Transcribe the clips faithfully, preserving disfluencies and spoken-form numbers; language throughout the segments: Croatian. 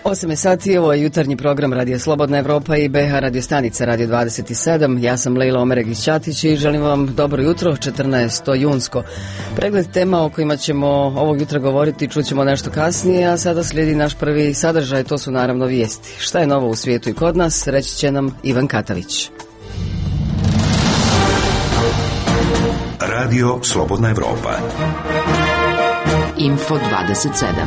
osam je sati, ovo je jutarnji program Radio Slobodna Evropa i B H radio stanica Radio dvadeset sedam. Ja sam Lejla Omeregić-Ćatić i želim vam dobro jutro, četrnaesto junsko. Pregled tema o kojima ćemo ovog jutra govoriti čućemo nešto kasnije, a sada slijedi naš prvi sadržaj, to su naravno vijesti. Šta je novo u svijetu i kod nas, reći će nam Ivan Katavić. Radio Slobodna Evropa. Info dvadeset sedam.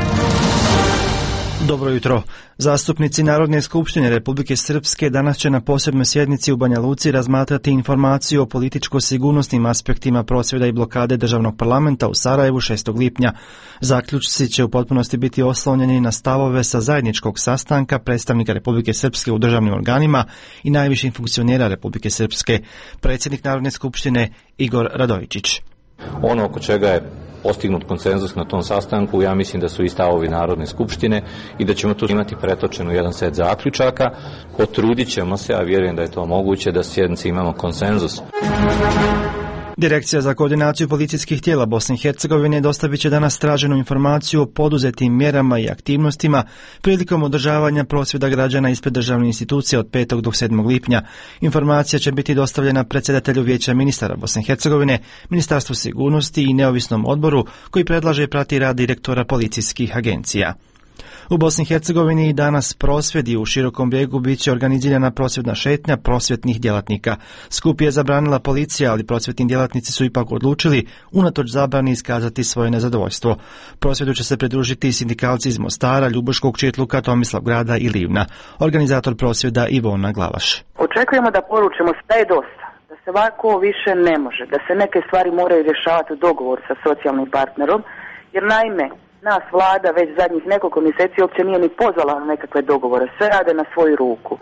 Dobro jutro. Zastupnici Narodne skupštine Republike Srpske danas će na posebnoj sjednici u Banja Luci razmatrati informaciju o političko-sigurnosnim aspektima prosvjeda i blokade državnog parlamenta u Sarajevu šestog lipnja. Zaključci će u potpunosti biti oslonjeni na stavove sa zajedničkog sastanka predstavnika Republike Srpske u državnim organima i najviših funkcionera Republike Srpske. Predsjednik Narodne skupštine Igor Radojičić. Ono oko čega je postignut konsenzus na tom sastanku, ja mislim da su i stavovi Narodne skupštine i da ćemo tu imati pretočen u jedan set zaključaka. Potrudit ćemo se, a vjerujem da je to moguće, da sjednici imamo konsenzus. Direkcija za koordinaciju policijskih tijela Bosne i Hercegovine dostavit će danas traženu informaciju o poduzetim mjerama i aktivnostima prilikom održavanja prosvjeda građana ispred državne institucije od petog do sedmog lipnja. Informacija će biti dostavljena predsjedatelju Vijeća ministara Bosne i Hercegovine, Ministarstvu sigurnosti i neovisnom odboru koji predlaže i prati rad direktora policijskih agencija. U Bosni i Hercegovini danas prosvjedi u Širokom Brijegu bit će organizirana prosvjedna šetnja prosvjetnih djelatnika. Skup je zabranila policija, ali prosvjetni djelatnici su ipak odlučili unatoč zabrani iskazati svoje nezadovoljstvo. Prosvjedu će se pridružiti sindikalci iz Mostara, Ljubuškog, Čitluka, Tomislavgrada i Livna. Organizator prosvjeda Ivona Glavaš. Očekujemo da poručimo da je dosta, da se ovako više ne može, da se neke stvari moraju rješavati u dogovoru sa socijalnim partnerom, jer naime, nas vlada već zadnjih nekoliko mjeseci uopće nije ni pozvala na nekakve dogovore, sve rade na svoju ruku.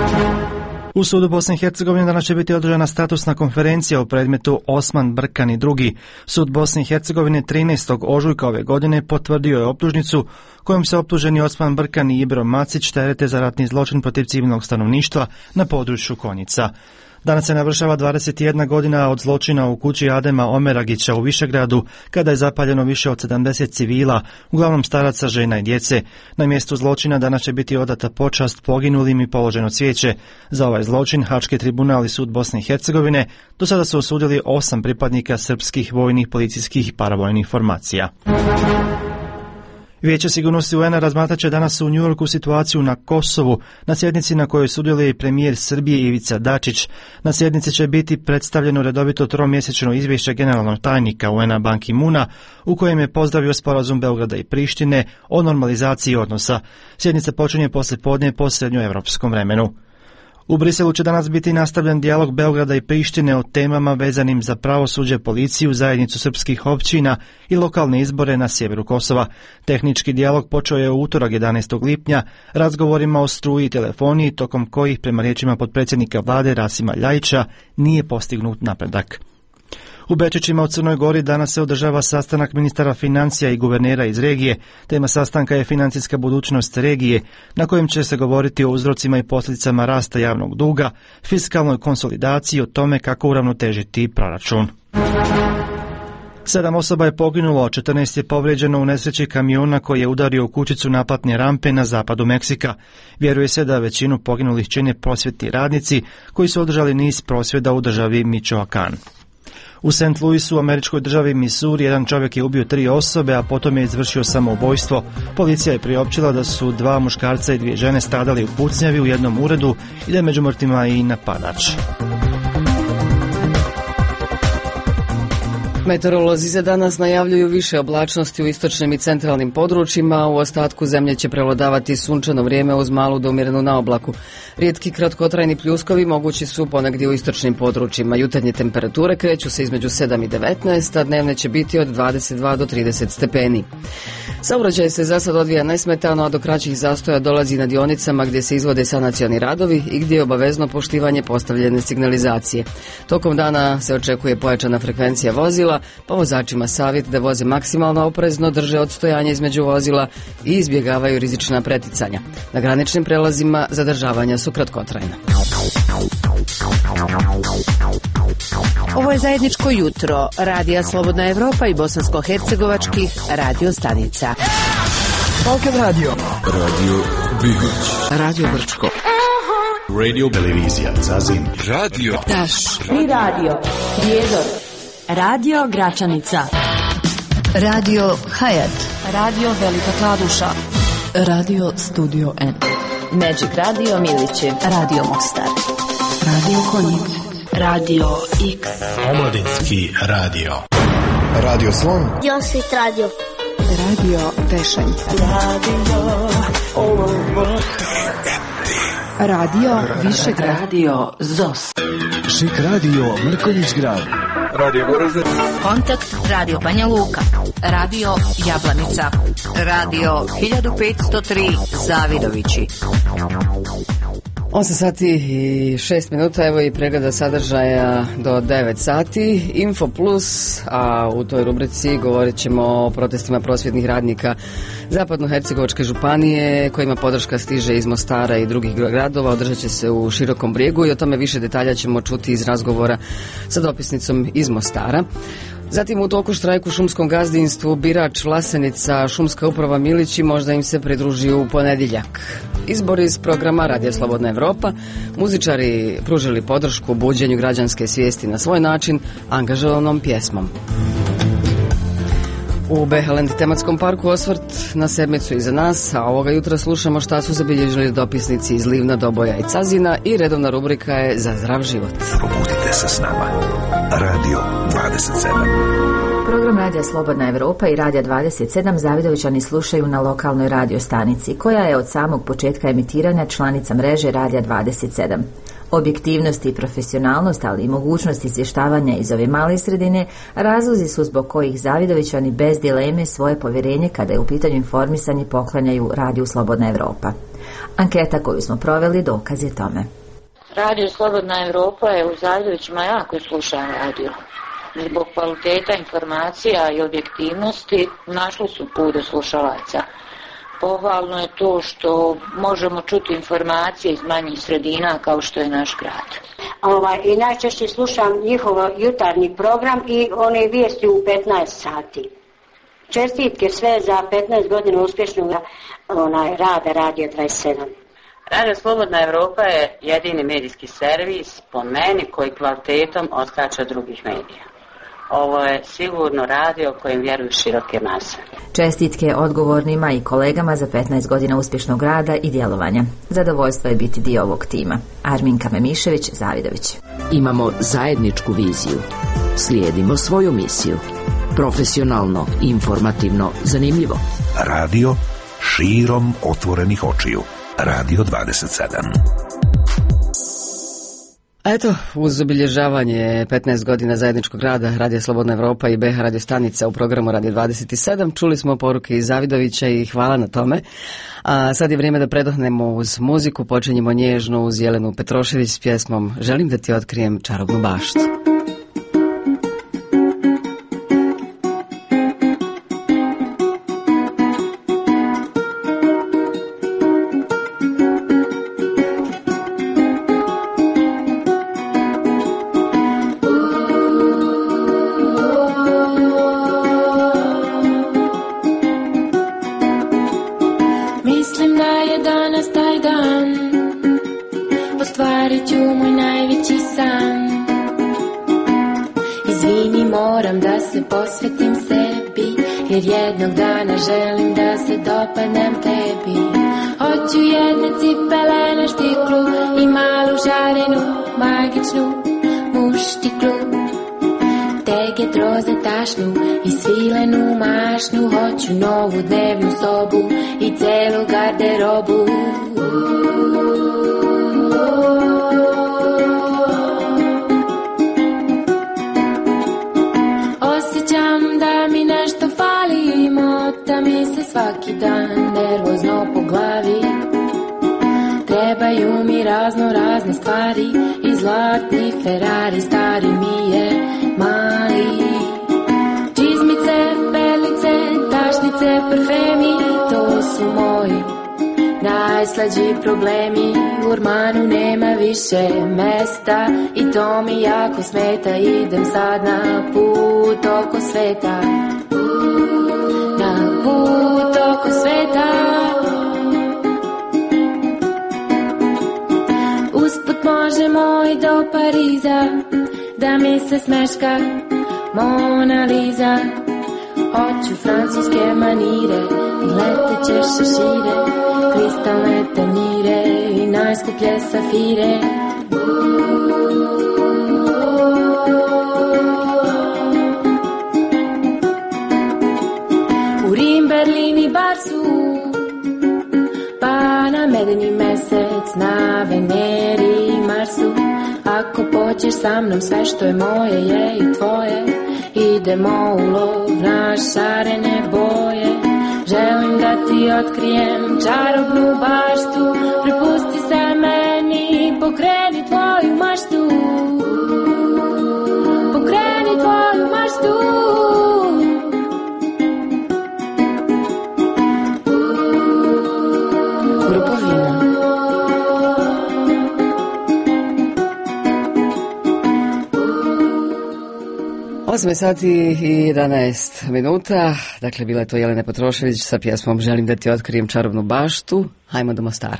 U sudu Bosne i Hercegovine danas će biti održana statusna konferencija o predmetu Osman Brkan i drugi. Sud Bosne i Hercegovine trinaestog ožujka ove godine potvrdio je optužnicu kojom se optuženi Osman Brkan i Ibro Macić terete za ratni zločin protiv civilnog stanovništva na području Konjica. Danas se navršava dvadeset jedna godina od zločina u kući Adema Omeragića u Višegradu, kada je zapaljeno više od sedamdeset civila, uglavnom staraca, žena i djece. Na mjestu zločina danas će biti odata počast poginulim i položeno cvijeće. Za ovaj zločin Haški tribunal i sud Bosne i Hercegovine do sada su osudili osam pripadnika srpskih vojnih, policijskih i paravojnih formacija. Vijeće sigurnosti U N-a razmatrat će danas u Njujorku situaciju na Kosovu, na sjednici na kojoj sudjeluje i premijer Srbije Ivica Dačić. Na sjednici će biti predstavljeno redovito tromjesečno izvješće generalnog tajnika U N-a Ban Ki-moona, u kojem je pozdravio sporazum Beograda i Prištine o normalizaciji odnosa. Sjednica počinje poslije podne po srednjoevropskom vremenu. U Briselu će danas biti nastavljen dijalog Beograda i Prištine o temama vezanim za pravosuđe, policiju, zajednicu srpskih općina i lokalne izbore na sjeveru Kosova. Tehnički dijalog počeo je u utorak jedanaestog lipnja razgovorima o struji i telefoniji, tokom kojih, prema riječima potpredsjednika vlade Rasima Ljajića, nije postignut napredak. U Bečićima u Crnoj Gori danas se održava sastanak ministara financija i guvernera iz regije. Tema sastanka je financijska budućnost regije, na kojem će se govoriti o uzrocima i posljedicama rasta javnog duga, fiskalnoj konsolidaciji i o tome kako uravnotežiti proračun. Sedam osoba je poginulo, četrnaest je povrijeđeno u nesreći kamiona koji je udario u kućicu naplatne rampe na zapadu Meksika. Vjeruje se da većinu poginulih čine prosvjetni radnici koji su održali niz prosvjeda u državi Michoacán. U Saint Louisu, u američkoj državi Missouri, jedan čovjek je ubio tri osobe, a potom je izvršio samoubojstvo. Policija je priopćila da su dva muškarca i dvije žene stradali u pucnjavi u jednom uredu i da je među mrtvima i napadač. Meteorolozi za danas najavljuju više oblačnosti u istočnim i centralnim područjima, u ostatku zemlje će prevladavati sunčano vrijeme uz malu do umjerenu naoblaku. Rijetki kratkotrajni pljuskovi mogući su ponegdje u istočnim područjima. Jutarnje temperature kreću se između sedam i devetnaest, a dnevne će biti od dvadeset dva do trideset stepeni. Saobraćaj se za sad odvija nesmetano, a do kraćih zastoja dolazi na dionicama gdje se izvode sanacioni radovi i gdje je obavezno poštivanje postavljene signalizacije. Tokom dana se očekuje pojačana frekvencija vozila, pa vozačima savjet da voze maksimalno oprezno, drže odstojanje između vozila i izbjegavaju rizična preticanja. Na graničnim prelazima zadržavanja su kratkotrajna. Ovo je zajedničko jutro Radija Slobodna Evropa i bosansko-hercegovačkih radio stanica. Balkan Radio. Radio Bihać. Radio Brčko. Radio Televizija Zazin. Radio Taš. Tri radio. Prijedor. Radio Gračanica. Radio Hayat. Radio Velika Kladuša. Radio Studio N. Magic Radio Milići. Radio Mostar. Radio Konjic. Radio X. Omladinski radio. Radio Slon. Josit Radio. Radio Tešanj. Radio Olomouc. Radio Višegrad. Radio Zos. Šik Radio Mrkonjić Grad. Radio Goražde. Kontakt Radio Banja Luka. Radio Jablanica. Radio hiljadu petsto tri Zavidovići. osam sati i šest minuta, evo i pregleda sadržaja do devet sati. Info Plus, a u toj rubrici govorit ćemo o protestima prosvjetnih radnika Zapadnohercegovačke županije, kojima podrška stiže iz Mostara i drugih gradova. Održat će se u Širokom Brijegu i o tome više detalja ćemo čuti iz razgovora sa dopisnicom iz Mostara. Zatim u toku štrajku u šumskom gazdinstvu birač Vlasenica, šumska uprava Milići, možda im se pridruži u ponedjeljak. Izbor iz programa Radija Slobodna Evropa, muzičari pružili podršku buđenju građanske svijesti na svoj način angažovanom pjesmom. U Behaland tematskom parku osvrt na sedmicu iza nas, a ovoga jutra slušamo šta su zabilježili dopisnici iz Livna, Doboja i Cazina i redovna rubrika je Za zdrav život. Probudite se s nama. Radio dvadeset sedam. Program Radija Slobodna Evropa i Radija dvadeset sedam Zavidovićani slušaju na lokalnoj radio stanici, koja je od samog početka emitiranja članica mreže Radija dvadeset sedam. Objektivnost i profesionalnost, ali i mogućnost izvještavanja iz ove male sredine, razlozi su zbog kojih Zavidovićani bez dileme svoje povjerenje kada je u pitanju informisanje poklanjaju Radiju Slobodna Evropa. Anketa koju smo proveli dokaz je tome. Radio Slobodna Evropa je u Zavidovićima jako slušan radio. Zbog kvaliteta informacija i objektivnosti našli su put do slušalaca. Pohvalno je to što možemo čuti informacije iz manjih sredina kao što je naš grad. Ovaj, I najčešće slušam njihov jutarnji program i one vijesti u petnaest sati. Čestitke sve za petnaest godina uspješnog onaj, rada Radio dvadeset sedam. Radio Slobodna Evropa je jedini medijski servis po meni koji kvalitetom odskače od drugih medija. Ovo je sigurno radio kojim vjeruju široke mase. Čestitke odgovornima i kolegama za petnaest godina uspješnog rada i djelovanja. Zadovoljstvo je biti dio ovog tima. Arminka Memišević, Zavidović. Imamo zajedničku viziju. Slijedimo svoju misiju. Profesionalno, informativno, zanimljivo. Radio širom otvorenih očiju. Radio dvadeset sedam. Eto, uz obilježavanje petnaest godina zajedničkog rada Radija Slobodna Evropa i B H radio stanica u programu Radio dvadeset sedam, čuli smo poruke iz Zavidovića i hvala na tome. A sad je vrijeme da predohnemo uz muziku, počinjemo nježno uz Jelenu Petrošević s pjesmom Želim da ti otkrijem čarobnu baštu. Posvetim sebi, jer jednog dana želim da se dopadnem tebi. Hoću jedne cipele na štiklu i malu žarenu, magičnu muštiklu. Tege troze tašnu i svilenu mašnu. Hoću novu dnevnu sobu i celu garderobu. Mota mi se svaki dan nervozno po glavi. Trebaju mi razno razne stvari i zlatni Ferrari, stari mi je mali. Čizmice, pelice, tašnice, parfemi, to su moji najslađi problemi. U ormanu nema više mesta i to mi jako smeta. Idem sad na put oko sveta, na put oko sveta. puta. Usput možemo i do Pariza, da mi se smeška Mona Lisa. Hoću francuske manire i leteće šešire, kristalne tanjire i najskuplje safire. U Rim, Berlin i Barsu, pa na medeni mesec, na Veneri i Marsu. Ako pođeš sa mnom, sve što je moje je i tvoje. Idemo u lov na šarene boje. Želim da ti otkrijem čarobnu baštu. Prepusti se meni, pokreni tvoju maštu. Pokreni tvoju maštu. Grupovina. osam sati i jedanaest minuta, dakle bila je to Jelena Potrošević sa pjesmom Želim da ti otkrijem čarobnu baštu. Hajmo do Mostara.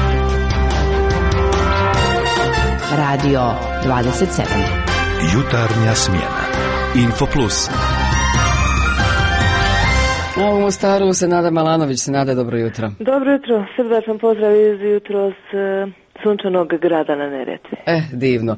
Radio dvadeset sedam. Jutarnja smjena. Info Plus. A u Mostaru se Nada Malanović. Se Nada, dobro jutro. Dobro jutro, srdačan pozdrav iz jutros sunčanog grada na Neretvi. E, divno.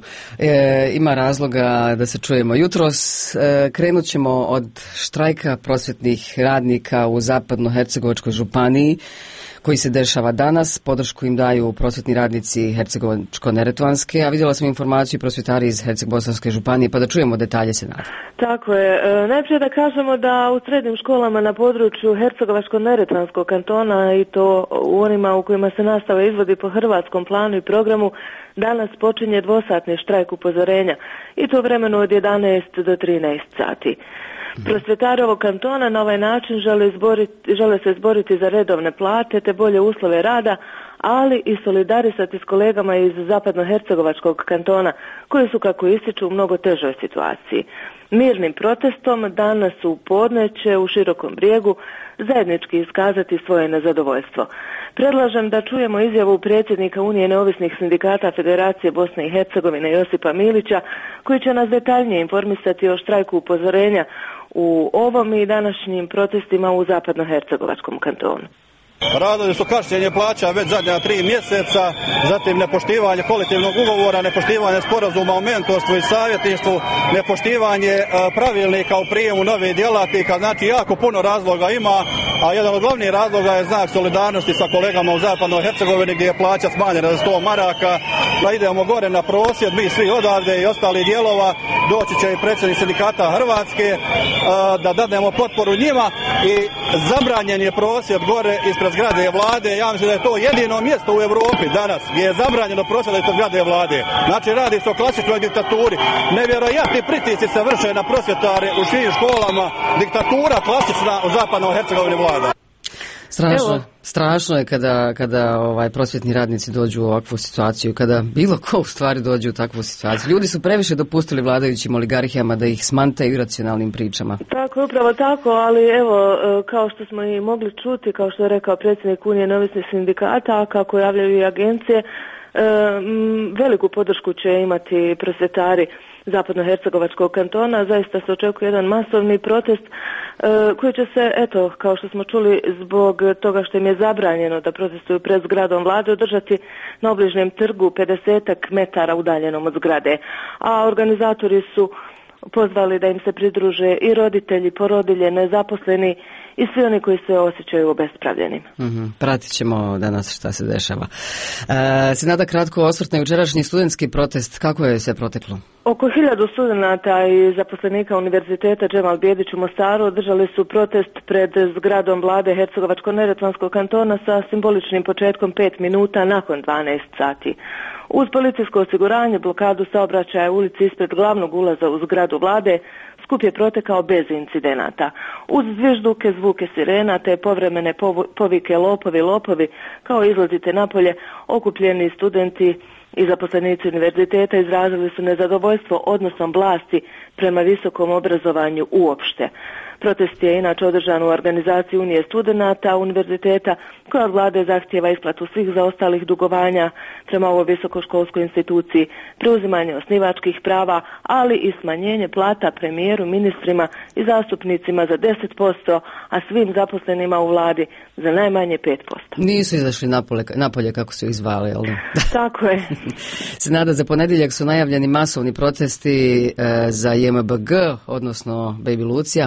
E, ima razloga da se čujemo. Jutros e, krenut ćemo od štrajka prosvjetnih radnika u Zapadno-Hercegovačkoj županiji koji se dešava danas. Podršku im daju prosvjetni radnici Hercegovačko-Neretvanske, a vidjela sam informaciju prosvjetari iz Herceg-Bosanske županije, pa da čujemo detalje, se nada. Tako je. E, najprije da kažemo da u srednjim školama na području Hercegovačko-Neretvanskog kantona i to u onima u kojima se nastava izvodi po hrvatskom planu i programu, danas počinje dvosatni štrajk upozorenja i to vremenu od jedanaest do trinaest sati. Prosvjetari ovog kantona na ovaj način žele, izboriti, žele se izboriti za redovne plate te bolje uslove rada, ali i solidarisati s kolegama iz Zapadno-Hercegovačkog kantona koji su, kako ističu, u mnogo težoj situaciji. Mirnim protestom danas u podne će u Širokom Brijegu zajednički iskazati svoje nezadovoljstvo. Predlažem da čujemo izjavu predsjednika Unije neovisnih sindikata Federacije Bosne i Hercegovine Josipa Milića, koji će nas detaljnije informisati o štrajku upozorenja u ovom i današnjim protestima u Zapadno-Hercegovačkom kantonu. Razlozi su kašnjenje plaća već zadnja tri mjeseca, zatim nepoštivanje kolektivnog ugovora, nepoštivanje sporazuma o mentorstvu i savjetništvu, nepoštivanje e, pravilnika u prijemu novih djelatnika, znači jako puno razloga ima, a jedan od glavnih razloga je znak solidarnosti sa kolegama u Zapadnoj Hercegovini gdje je plaća smanjena za sto maraka, pa idemo gore na prosvjed, mi svi odavde i ostali dijelova, doći će i predsjednik sindikata Hrvatske e, da dadnemo potporu njima i zabranjen je prosvjed gore ispred zgrade vlade. Ja mislim da je to jedino mjesto u Europi danas gdje je zabranjeno prosvjed ispred zgrade vlade. Znači radi se o klasičnoj diktaturi. Nevjerojatni pritisci se vrše na prosvjetare u svim školama. Diktatura klasična u Zapadnoj Hercegovini vlada. Strašno, strašno je kada, kada ovaj, prosvjetni radnici dođu u ovakvu situaciju, kada bilo ko u stvari dođe u takvu situaciju. Ljudi su previše dopustili vladajućim oligarhijama da ih smantaju iracionalnim pričama. Tako je, upravo tako, ali evo, kao što smo i mogli čuti, kao što je rekao predsjednik Unije neovisnih sindikata, kako javljaju i agencije, veliku podršku će imati prosvjetari Zapadno-Hercegovačkog kantona. Zaista se očekuje jedan masovni protest koji će se, eto, kao što smo čuli, zbog toga što im je zabranjeno da protestuju pred zgradom vlade, održati na obližnjem trgu pedesetak metara udaljenom od zgrade. A organizatori su pozvali da im se pridruže i roditelji, porodilje, nezaposleni i svi oni koji se osjećaju obespravljenim. Mm-hmm. Pratit ćemo danas šta se dešava. E, se nada kratko osvrt na jučerašnji studentski protest. Kako je se proteklo? Oko hiljadu studenata i zaposlenika Univerziteta Džemal Bijedić u Mostaru održali su protest pred zgradom vlade Hercegovačko-Neretvanskog kantona sa simboličnim početkom pet minuta nakon dvanaest sati. Uz policijsko osiguranje, blokadu saobraćaja ulici ispred glavnog ulaza u zgradu vlade, skup je protekao bez incidenata. Uz zvižduke, zvuke sirena te povremene povike lopovi, lopovi, kao izlazite napolje, okupljeni studenti i zaposlenici univerziteta izrazili su nezadovoljstvo odnosom vlasti prema visokom obrazovanju uopšte. Protest je inače održan u organizaciji Unije studenata univerziteta koja od vlade zahtijeva isplatu svih zaostalih dugovanja prema ovoj visokoškolskoj instituciji, preuzimanje osnivačkih prava, ali i smanjenje plata premijeru, ministrima i zastupnicima za deset posto, a svim zaposlenima u vladi za najmanje pet posto. Nisu izašli napolje, napolje kako su izvali, jel da? Tako je. Senada, za ponedjeljak su najavljeni masovni protesti e, za J M B G, odnosno Baby Lucija.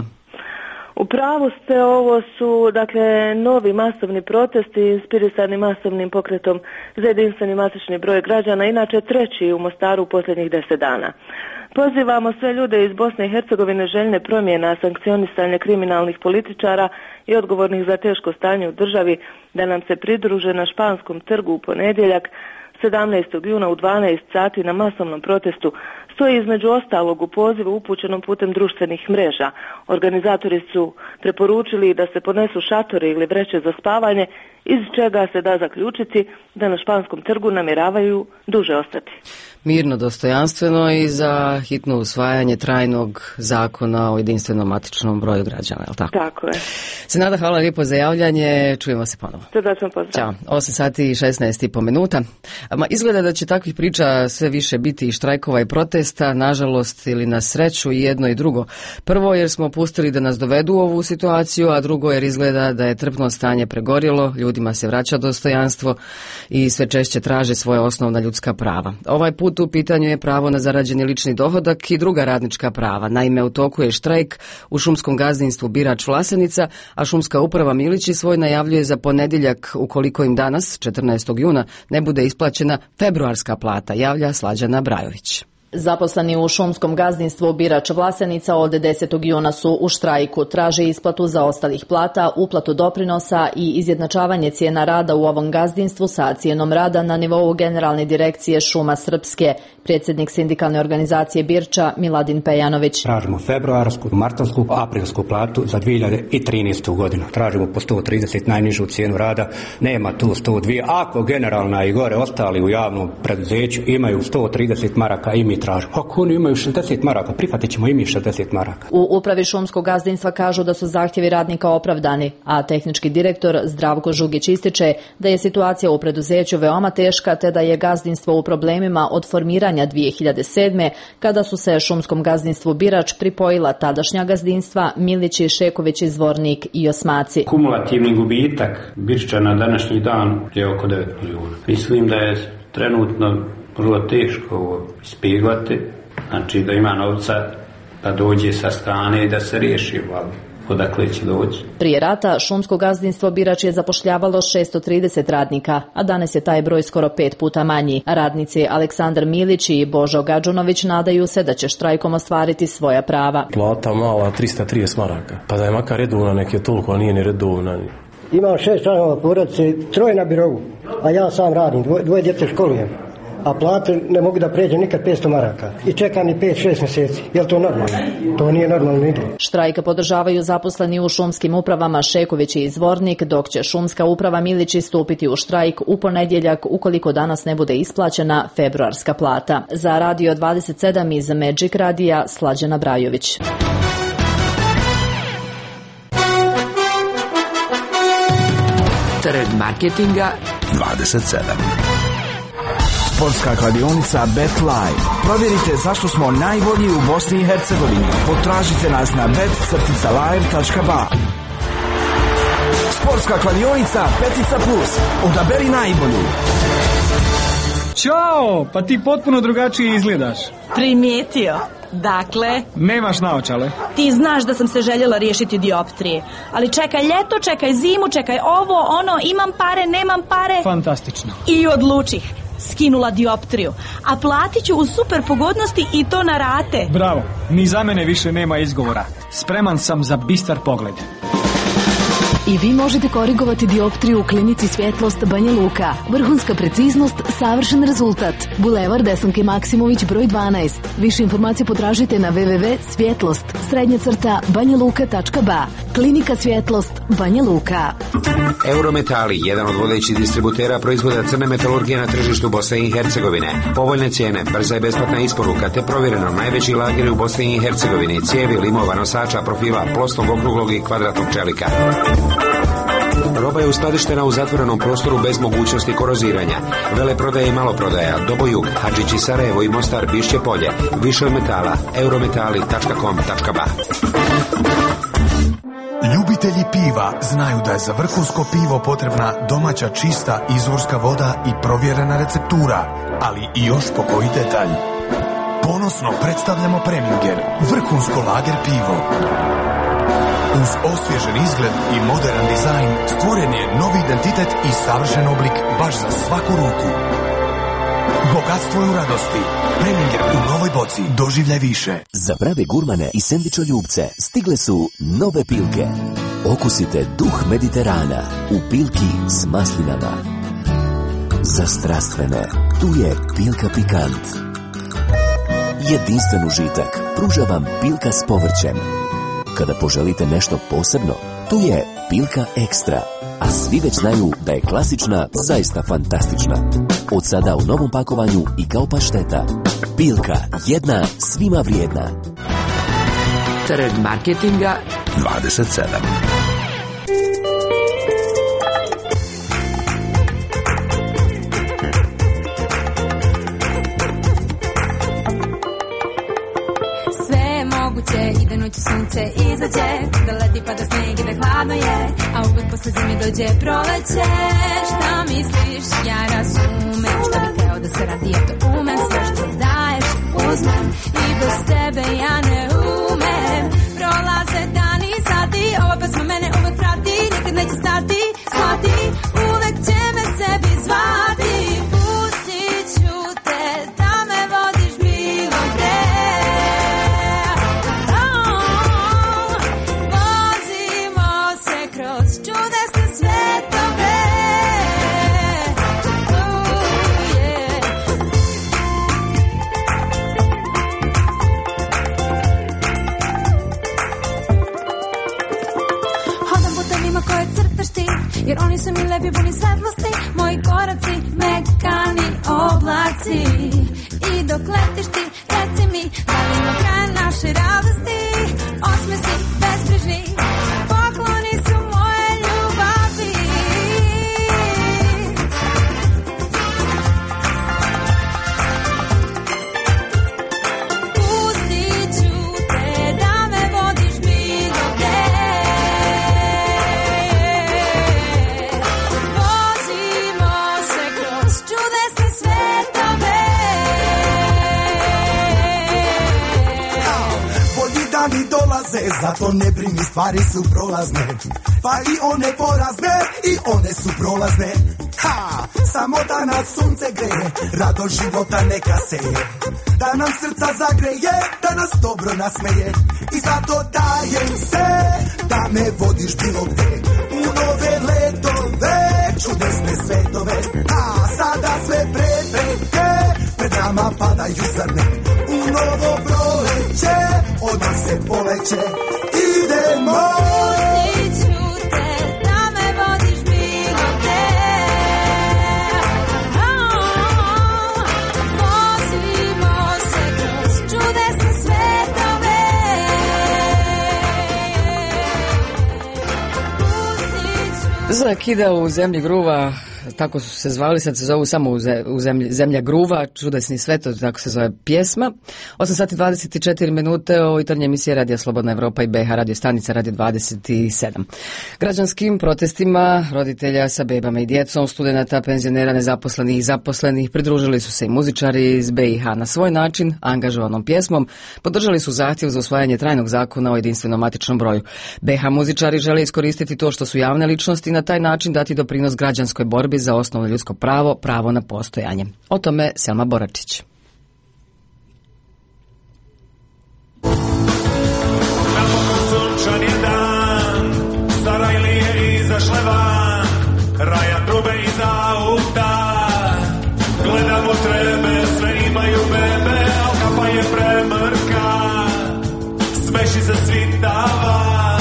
U pravu ste, ovo su dakle novi masovni protesti inspirisani masovnim pokretom za jedinstveni matični broj građana, inače treći u Mostaru u posljednjih deset dana. Pozivamo sve ljude iz Bosne i Hercegovine željne promjena, sankcionisanja kriminalnih političara i odgovornih za teško stanje u državi da nam se pridruže na Španskom trgu u ponedjeljak sedamnaestog juna u dvanaest sati na masovnom protestu. Stoji između ostalog u pozivu upućenom putem društvenih mreža. Organizatori su preporučili da se ponesu šatori ili vreće za spavanje, iz čega se da zaključiti da na Španskom trgu namjeravaju duže ostati. Mirno, dostojanstveno i za hitno usvajanje trajnog zakona o jedinstvenom matičnom broju građana, je li tako? Tako je. Senada, hvala lijepo za javljanje, čujemo se ponovo. Srdačno pozdrav. Ćao, osam sati i šesnaest i po minuta. Ma, izgleda da će takvih priča sve više biti i štrajkova i protesta, nažalost ili na sreću i jedno i drugo. Prvo jer smo pustili da nas dovedu u ovu situaciju, a drugo jer izgleda da je trpno stanje pregorjelo, ljudima se vraća dostojanstvo i sve češće traže svoje osnovna ljudska prava. Ovaj put u pitanju je pravo na zarađeni lični dohodak i druga radnička prava. Naime, u toku je štrajk u šumskom gazdinstvu Birač Vlasenica, a šumska uprava Milići svoj najavljuje za ponedjeljak ukoliko im danas, četrnaestog juna, ne bude isplaćena februarska plata, javlja Slađana Brajović. Zaposleni u šumskom gazdinstvu Birač Vlasenica od desetog juna su u štrajku. Traže isplatu zaostalih plata, uplatu doprinosa i izjednačavanje cijena rada u ovom gazdinstvu sa cijenom rada na nivou Generalne direkcije šuma Srpske. Predsjednik sindikalne organizacije Birča Miladin Pejanović. Tražimo februarsku, martansku, aprilsku platu za dvije hiljade trinaestu godinu. Tražimo po sto trideset najnižu cijenu rada. Nema tu sto dva. Ako generalna i gore ostali u javnom preduzeću imaju sto trideset maraka i mi tražimo. Ako oni imaju šezdeset maraka, prihvatit ćemo i mi šezdeset maraka. U upravi šumskog gazdinstva kažu da su zahtjevi radnika opravdani, a tehnički direktor Zdravko Žugić ističe da je situacija u preduzeću veoma teška te da je gazdinstvo u problemima od formiranja dvije hiljade sedme. kada su se šumskom gazdinstvu Birač pripojila tadašnja gazdinstva Milići, Šekovići, Zvornik i Osmaci. Kumulativni gubitak Birča na današnji dan je oko devet milijuna. Mislim da je trenutno vrlo teško ispegvati, znači da ima novca da dođe sa strane i da se riješi odakle će doći. Prije rata šumsko gazdinstvo Birač je zapošljavalo šesto trideset radnika, a danas je taj broj skoro pet puta manji. Radnici Aleksandar Milić i Božo Gađunović nadaju se da će štrajkom ostvariti svoja prava. Plata mala trista trideset maraka, pa da je makar redovna nek je toliko, a nije ni redovna. Imam šest članova porodice, troje na birovu, a ja sam radim, dvoje, dvoje djece školujem. A plate ne mogu da pređem nikad petsto maraka. I čekam i pet šest mjeseci. Je li to normalno? To nije normalno ide. Štrajka podržavaju zaposleni u šumskim upravama Šeković i Zvornik, dok će šumska uprava Milići stupiti u štrajk u ponedjeljak ukoliko danas ne bude isplaćena februarska plata. Za Radio dvadeset sedam iz Magic Radija, Slađana Brajović. Trg marketinga dvadeset sedam. Sportska kladionica BetLive. Provjerite zašto smo najbolji u Bosni i Hercegovini. Potražite nas na bet crtica live tačka ba. Sportska kladionica Petica Plus. Odaberi najbolju. Ćao, pa ti potpuno drugačije izgledaš. Primijetio. Dakle, nemaš naočale. Ti znaš da sam se željela riješiti dioptrije. Ali čekaj ljeto, čekaj zimu, čekaj ovo, ono, imam pare, nemam pare. Fantastično. I odlučih. Skinula dioptriju. A platit ću u super pogodnosti i to na rate. Bravo, ni za mene više nema izgovora. Spreman sam za bistar pogled. I vi možete korigovati dioptriju u klinici Svjetlost Banja Luka. Vrhunska preciznost, savršen rezultat. Bulevar Desanke Maksimović broj dvanaest. Više informacije potražite na w w w tačka svjetlost srednja crta banja luka tačka b a. Klinika Svjetlost Banja Luka. Eurometali, jedan od vodećih distributera proizvoda crne metalurgije na tržištu Bosne i Hercegovine. Povoljne cijene, brza i besplatna isporuka te provjereno najveći lageri u Bosni i Hercegovini, cijevi, limova, nosača, profila, plosnog, okruglog i kvadratnog čelika. Roba je uskladištena u zatvorenom prostoru bez mogućnosti koroziranja. Veleprodaja i maloprodaja, Dobojug, Hadžići Sarajevo i Mostar Bišće Polje. Više od metala, eurometali tačka com tačka b a. Ljubitelji piva znaju da je za vrhunsko pivo potrebna domaća čista izvorska voda i provjerena receptura, ali i još pokoji detalj. Ponosno predstavljamo Preminger, vrhunsko lager pivo. Uz osvježen izgled i modern dizajn stvoren je novi identitet i savršen oblik baš za svaku ruku. Bogatstvo je u radosti. Preminger u novoj boci. Doživljaj više. Za prave gurmane i sendvičoljubce stigle su nove Pilke. Okusite duh Mediterana u Pilki s maslinama. Za strastvene, tu je Pilka Pikant. Jedinstven užitak pruža vam Pilka s povrćem. Kada poželite nešto posebno, tu je Pilka Ekstra. A svi već znaju da je klasična zaista fantastična. Od sada u novom pakovanju i kao pašteta. Pilka, jedna svima vrijedna. Trg marketinga dvadeset sedam. I da noću sunce izađe, da leti pa da sneg i da hladno je, a uvek posle zime dođe proleće. Šta misliš, ja razumem, šta bi teo da se radi, ja to umem. Sve što daješ, uzmem, i bez tebe ja ne umem. Prolaze dani i sati, ova pesma mene uvek prati, nikad neće stati, shvati, uvek će me sebi zvati. Pustit ću te da me vodiš bilo gde. Jer oni su mi lepi puni svetlosti, moji koraci mekani oblaci. I dok letiš ti, reci mi, da li ima kraja naše radosti. Osmesi bezbrižni, pokloni su moje ljubavi. Pustit ću te da me vodiš bilo gde. Dani dolaze, zato ne brini, stvari su prolazne. Pa i one porazne, i one su prolazne. Ha, samo da nas sunce greje, radost života neka seje. Da nam srca zagreje, da nas dobro nasmeje. I zato dajem se, da me vodiš bilo gde. U nove letove, čudesne svetove. A sada sve prepreke, pred nama padaju zrne. U novo proleće, od nas se poleće, idemo. Pustit ću te da me vodiš bilo gde. Vozimo se kroz čudesne svetove. Zakida u zemlji gruva, tako su se zvali, sad se zovu samo u zemlji, zemlja gruva, čudesni svet, tako se zove pjesma. osam sati dvadeset četiri minute o jutarnje emisije Radija Slobodna Evropa i B H radio stanica Radio dvadeset sedam. Građanskim protestima roditelja sa bebama i djecom, studenata, penzionera, nezaposlenih i zaposlenih pridružili su se i muzičari iz B i H na svoj način, angažovanom pjesmom, podržali su zahtjev za usvajanje trajnog zakona o jedinstvenom matičnom broju. B H muzičari žele iskoristiti to što su javne ličnosti i na taj način dati doprinos građanskoj borbi za osnovno ljudsko pravo, pravo na postojanje. O tome Selma Boračić. Sunčan je dan, Sarajlije iz treme, sve imaju bebe, al kapa je premrka. Smeši za svitava,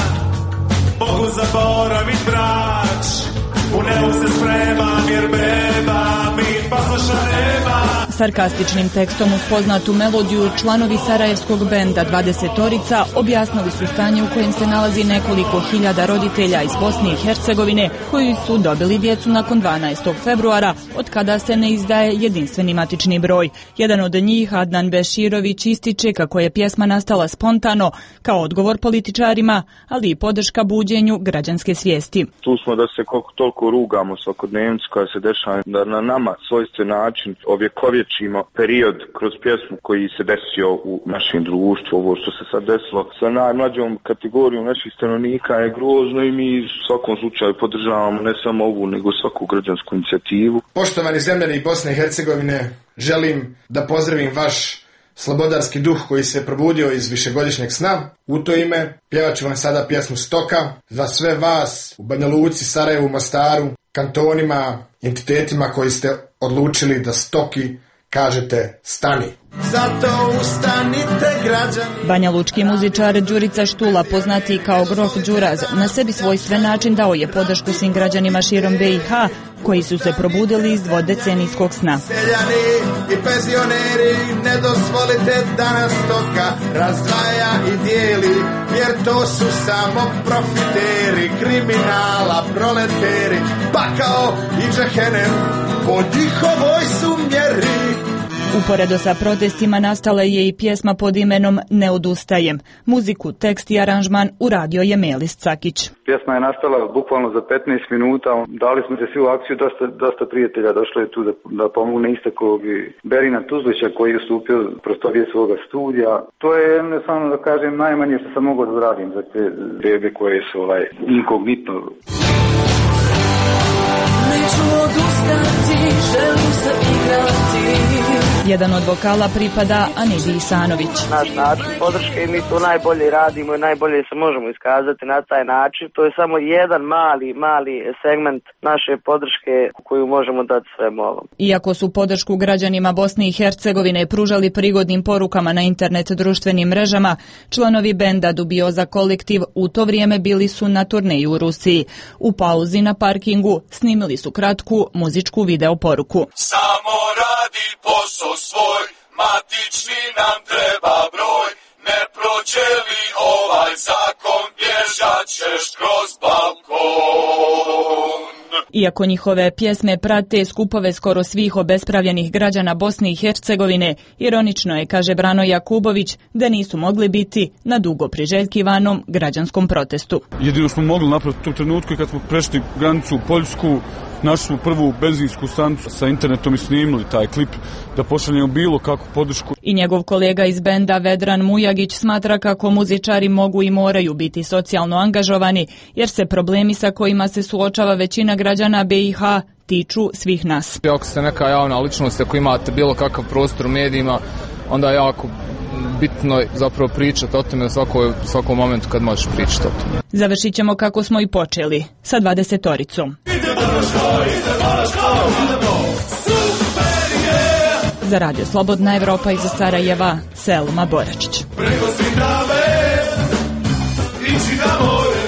mogu zaboravit brač. U nebu se spremam jer beba mi pasoša nema. Sarkastičnim tekstom uz poznatu melodiju članovi sarajevskog benda dvadesetorica objasnili su stanje u kojem se nalazi nekoliko hiljada roditelja iz Bosne i Hercegovine koji su dobili djecu nakon dvanaestog februara, od kada se ne izdaje jedinstveni matični broj. Jedan od njih, Adnan Beširović, ističe kako je pjesma nastala spontano kao odgovor političarima, ali i podrška buđenju građanske svijesti. Tu smo da se koliko toliko rugamo svakodnevnicu koja se dešava, da na nama svojstven način ovjekovječimo period kroz pjesmu koji se desio u našem društvu. Ovo što se sad desilo sa najmlađom kategorijom naših stanovnika je grozno i mi u svakom slučaju podržavamo ne samo ovu nego svaku građansku inicijativu. Poštovani zemljani Bosne i Hercegovine, želim da pozdravim vaš slobodarski duh koji se probudio iz višegodišnjeg sna. U to ime pjevat ću vam sada pjesmu Stoka za sve vas u Banja Luci, Sarajevu, Mostaru, kantonima, entitetima koji ste odlučili da stoki kažete stani. Zato ustanite građani. Banja lučki muzičar Đurica Štula, poznati kao Grof Đuraz, na sebi svojstven način dao je podršku svim građanima širom be i ha koji su se probudili iz dvodecenijskog sna. Seljani i penzioneri, ne dozvolite da nas stoka razdvaja i dijeli, jer to su samo profiteri, kriminala, proleteri, pakao i džehennem po njihovoj su mjeri. Uporedo sa protestima nastala je i pjesma pod imenom Ne odustajem. Muziku, tekst i aranžman uradio je Melis Cakić. Pjesma je nastala bukvalno za petnaest minuta. Dali smo se svi u akciju, dosta, dosta prijatelja došlo je tu da, da pomogne istakog Berina Tuzlića koji je ustupio prostorije svoga studija. To je jednostavno da kažem najmanje što sam mogao da uradim za te bebe koje su ovaj, inkognitno. Neću odustati, želim se igrati. Jedan od vokala pripada Anidi Isanović. Naš način podrške i mi to najbolje radimo i najbolje se možemo iskazati na taj način. To je samo jedan mali, mali segment naše podrške koju možemo dati svemu ovom. Iako su podršku građanima Bosne i Hercegovine pružali prigodnim porukama na internet društvenim mrežama, članovi benda Dubioza kolektiv u to vrijeme bili su na turneji u Rusiji. U pauzi na parkingu snimili su kratku muzičku video poruku. Samo radi posao svoj, matični nam treba broj, ne prođe li ovaj zakon, bježat ćeš kroz balkon. Iako njihove pjesme prate skupove skoro svih obespravljenih građana Bosne i Hercegovine, ironično je, kaže Brano Jakubović, da nisu mogli biti na dugo priželjkivanom građanskom protestu. Jedino smo mogli napraviti u trenutku kad smo prešli granicu u Poljsku, našli smo prvu benzinsku stanicu sa internetom i snimili taj klip da pošaljemo bilo kakvu podršku. I njegov kolega iz benda Vedran Mujagić smatra kako muzičari mogu i moraju biti socijalno angažovani, jer se problemi sa kojima se suočava većina građana be i ha tiču svih nas. Ako ste neka javna ličnost, ako imate bilo kakav prostor u medijima, onda je jako bitno zapravo pričati o tome u svakom momentu kad možeš pričati o tome. Završit ćemo kako smo i počeli, sa dvadesetoricom. Za Radio Slobodna Evropa iz Sarajeva, Selma Boračić. Preko Sindave, ići na more.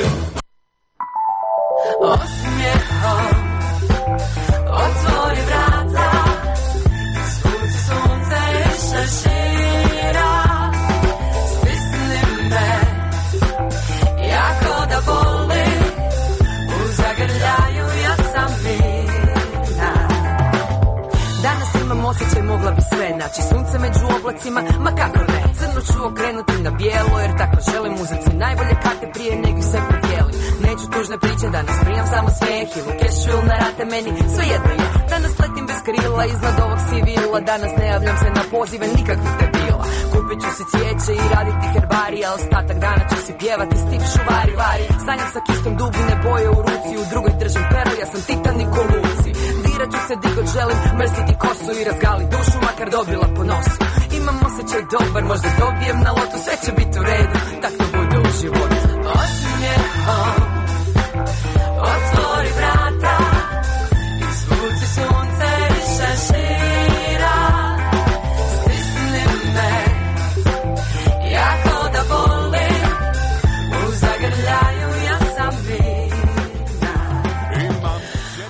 Osmijehom, otvori vrata, sunce, sunce više šira. Stisni me, jako da boli, u zagrljaju ja sam mirna. Danas imam osjećaj, mogla bi sve naći, sunce među oblacima, ma kako ne. Crno ću okrenuti na bijelo, jer tako želim muzici najbolje karte prije nego se podijeli. Neću tužne priče, danas prijam samo smijeh ili kešu ili na rate meni, sve jedno je. Danas letim bez krila iznad ovog civila, danas ne javljam se na pozive nikakvih debila. Kupit ću si cvijeće i raditi herbarija, ostatak dana ću si pjevati stih šuvari vari. Sanjam sa kistom dubine boje u ruci, u drugoj držim perlu, ja sam Titanik u luci. Dirat ću se di god želim, mrsiti kosu i razgali dušu, makar dobila po nosu. Imam osjećaj dobar, možda dobijem na lotu, sve će biti u redu, tak to bude u životu. Osmijehom, otvori vrata, izvuci sunce više šira.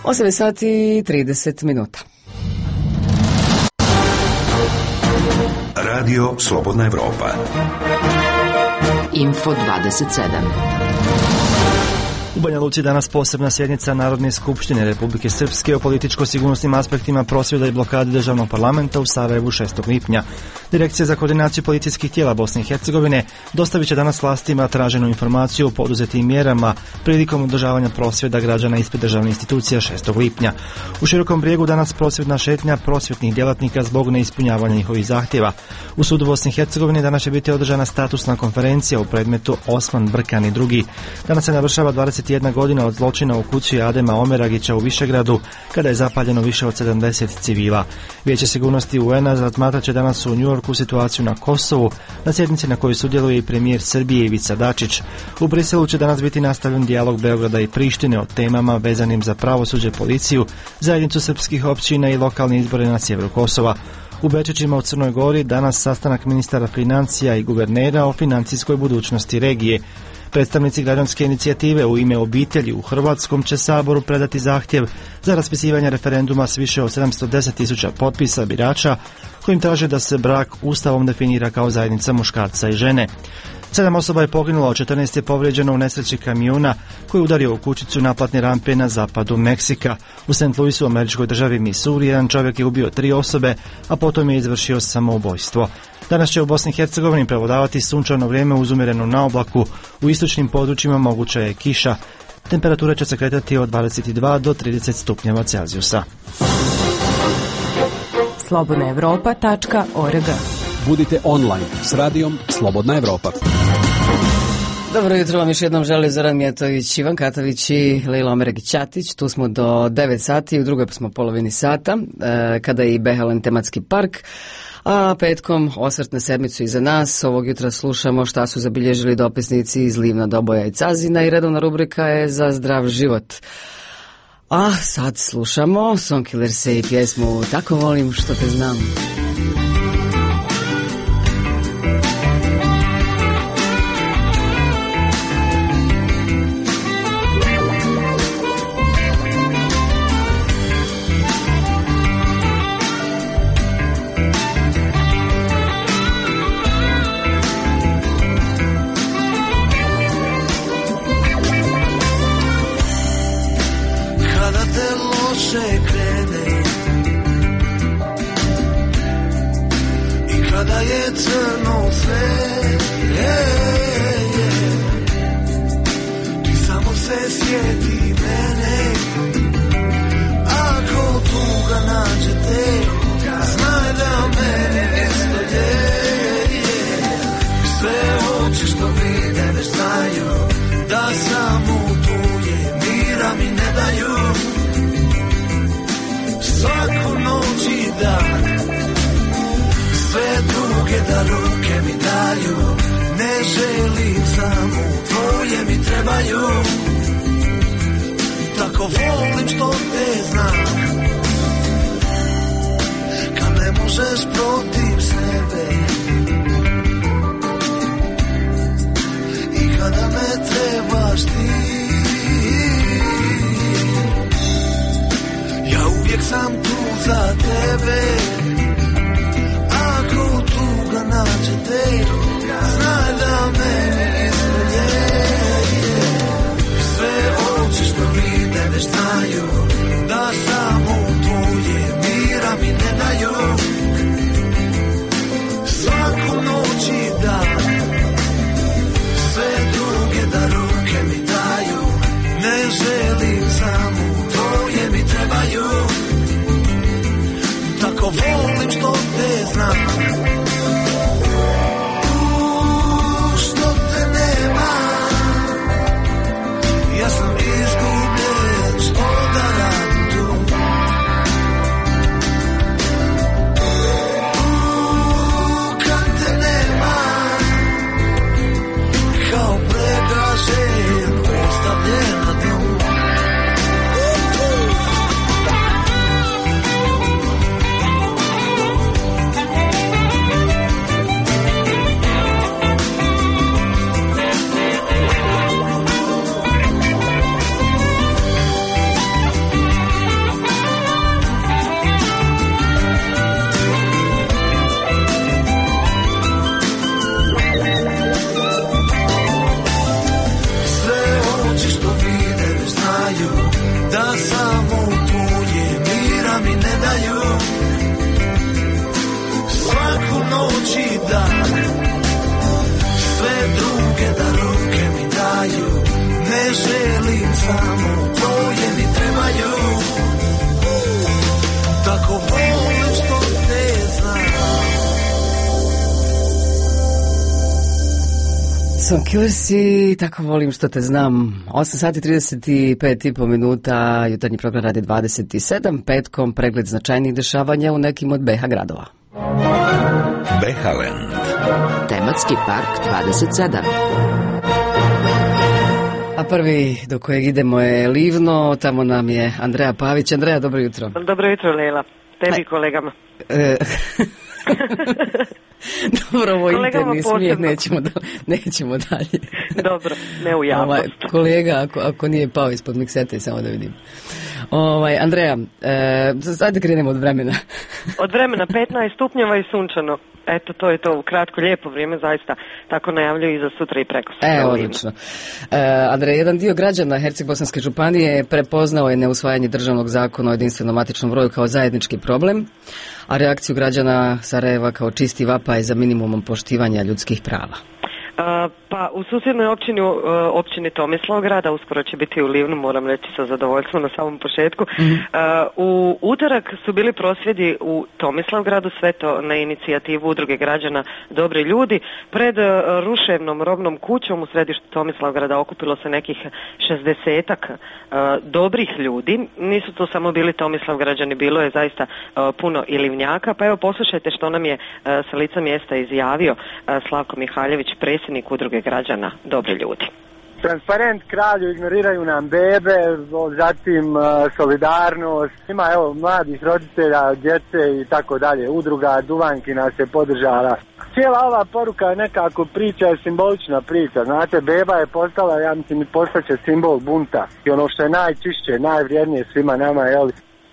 osam sati i trideset minuta. Radio Slobodna Evropa. Info dvadeset sedam. U Banja Luci danas posebna sjednica Narodne skupštine Republike Srpske o političko-sigurnosnim aspektima prosvjeda i blokade državnog parlamenta u Sarajevu šestog lipnja. Direkcija za koordinaciju policijskih tijela Bosne i Hercegovine dostavit će danas vlastima traženu informaciju o poduzetim mjerama prilikom održavanja prosvjeda građana ispred državnih institucija šestog lipnja. U Širokom Brijegu danas prosvjedna šetnja prosvjetnih djelatnika zbog neispunjavanja njihovih zahtjeva. U sudu Bosne i Hercegovine danas će biti održana statusna konferencija u predmetu Osman Brkan i drugi. Danas se navršava dvadeset jedna godina od zločina u kući Adema Omeragića u Višegradu, kada je zapaljeno više od sedamdeset civila. Vijeće sigurnosti U N-a razmatrat će danas u Njujorku situaciju na Kosovu, na sjednici na kojoj sudjeluje i premijer Srbije Ivica Dačić. U Briselu će danas biti nastavljen dijalog Beograda i Prištine o temama vezanim za pravosuđe, policiju, zajednicu srpskih općina i lokalne izbore na sjeveru Kosova. U Bečićima u Crnoj Gori danas sastanak ministara financija i guvernera o financijskoj budućnosti regije. Predstavnici građanske inicijative U ime obitelji u Hrvatskom će Saboru predati zahtjev za raspisivanje referenduma s više od sedamsto deset tisuća potpisa birača kojim traže da se brak ustavom definira kao zajednica muškarca i žene. Sedam osoba je poginulo, a četrnaest je povrijeđeno u nesreći kamiona koji udario u kućicu naplatne rampe na zapadu Meksika. U Saint Louisu u američkoj državi Missouri jedan čovjek je ubio tri osobe, a potom je izvršio samoubojstvo. Danas će u Bosni i Hercegovini prevladavati sunčano vrijeme uz umjerenu naoblaku. U istočnim područjima moguća je kiša. Temperatura će se kretati od dvadeset dva do trideset stupnjeva Celzijusa. slobodna evropa tačka org. Budite online s radijom Slobodna Evropa. Dobro jutro vam još jednom žele Zoran Mijatović, Ivan Katović i Lejla Omeregić-Ćatić. Tu smo do devet sati, u drugoj smo polovini sata, kada je i Behalen tematski park. A petkom osvrt na sedmicu iza nas. Ovog jutra slušamo šta su zabilježili dopisnici iz Livna, Doboja i Cazina i redovna rubrika je za zdrav život. A sad slušamo Songkillerse i pjesmu Tako volim što te znam. sljedeći dan. Sve druge da ruke mi daju, ne želim samo koje mi trebaju. Tako volim što ne znam. Sam Killersi, tako volim što te znam. osam sati trideset pet i po minuta, jutarnji program radi dvadeset sedam, petkom pregled značajnih dešavanja u nekim od B H gradova. Behaland. Tematski park dvadeset sedam. A prvi do kojeg idemo je Livno, tamo nam je Andreja Pavić. Andreja, dobro jutro. Dobro jutro, Lela. Tebi i kolegama. E, Dobro, ovo interni smijeh, nećemo, da, nećemo dalje. Dobro, ne u javnost. Ovaj, kolega, ako, ako nije pao ispod miksete, samo da vidim. Ovaj, Andreja, e, sad da krenemo od vremena. Od vremena petnaest stupnjeva i sunčano. Eto, to je to, kratko, lijepo vrijeme, zaista tako najavljuju i za sutra i preko sutra. E, odlično. E, Andrej, jedan dio građana Herceg-Bosanske županije prepoznao je neusvajanje državnog zakona o jedinstvenom matičnom broju kao zajednički problem, a reakciju građana Sarajeva kao čisti vapaj za minimumom poštivanja ljudskih prava. Uh, pa u susjednoj općini, uh, općini Tomislavgrada, uskoro će biti u Livnu, moram reći sa zadovoljstvom na samom početku. Mm-hmm. Uh, u utorak su bili prosvjedi u Tomislavgradu, sve to na inicijativu udruge građana Dobri ljudi. Pred uh, ruševnom robnom kućom u središtu Tomislavgrada okupilo se nekih šezdesetak uh, dobrih ljudi. Nisu to samo bili Tomislavgrađani, bilo je zaista uh, puno i Livnjaka. Pa evo poslušajte što nam je uh, sa lica mjesta izjavio uh, Slavko Mihaljević, predsjednik udruge građana Dobri ljudi. Transparent kralju, ignoriraju nam bebe, zatim uh, solidarnost, ima evo mladih roditelja, djece i tako dalje, udruga Duvankina se podržala. Cijela ova poruka je nekako priča, je simbolična priča, znate, beba je postala, ja mislim, i postaće simbol bunta i ono što je najčišće, najvrijednije svima nama, jel?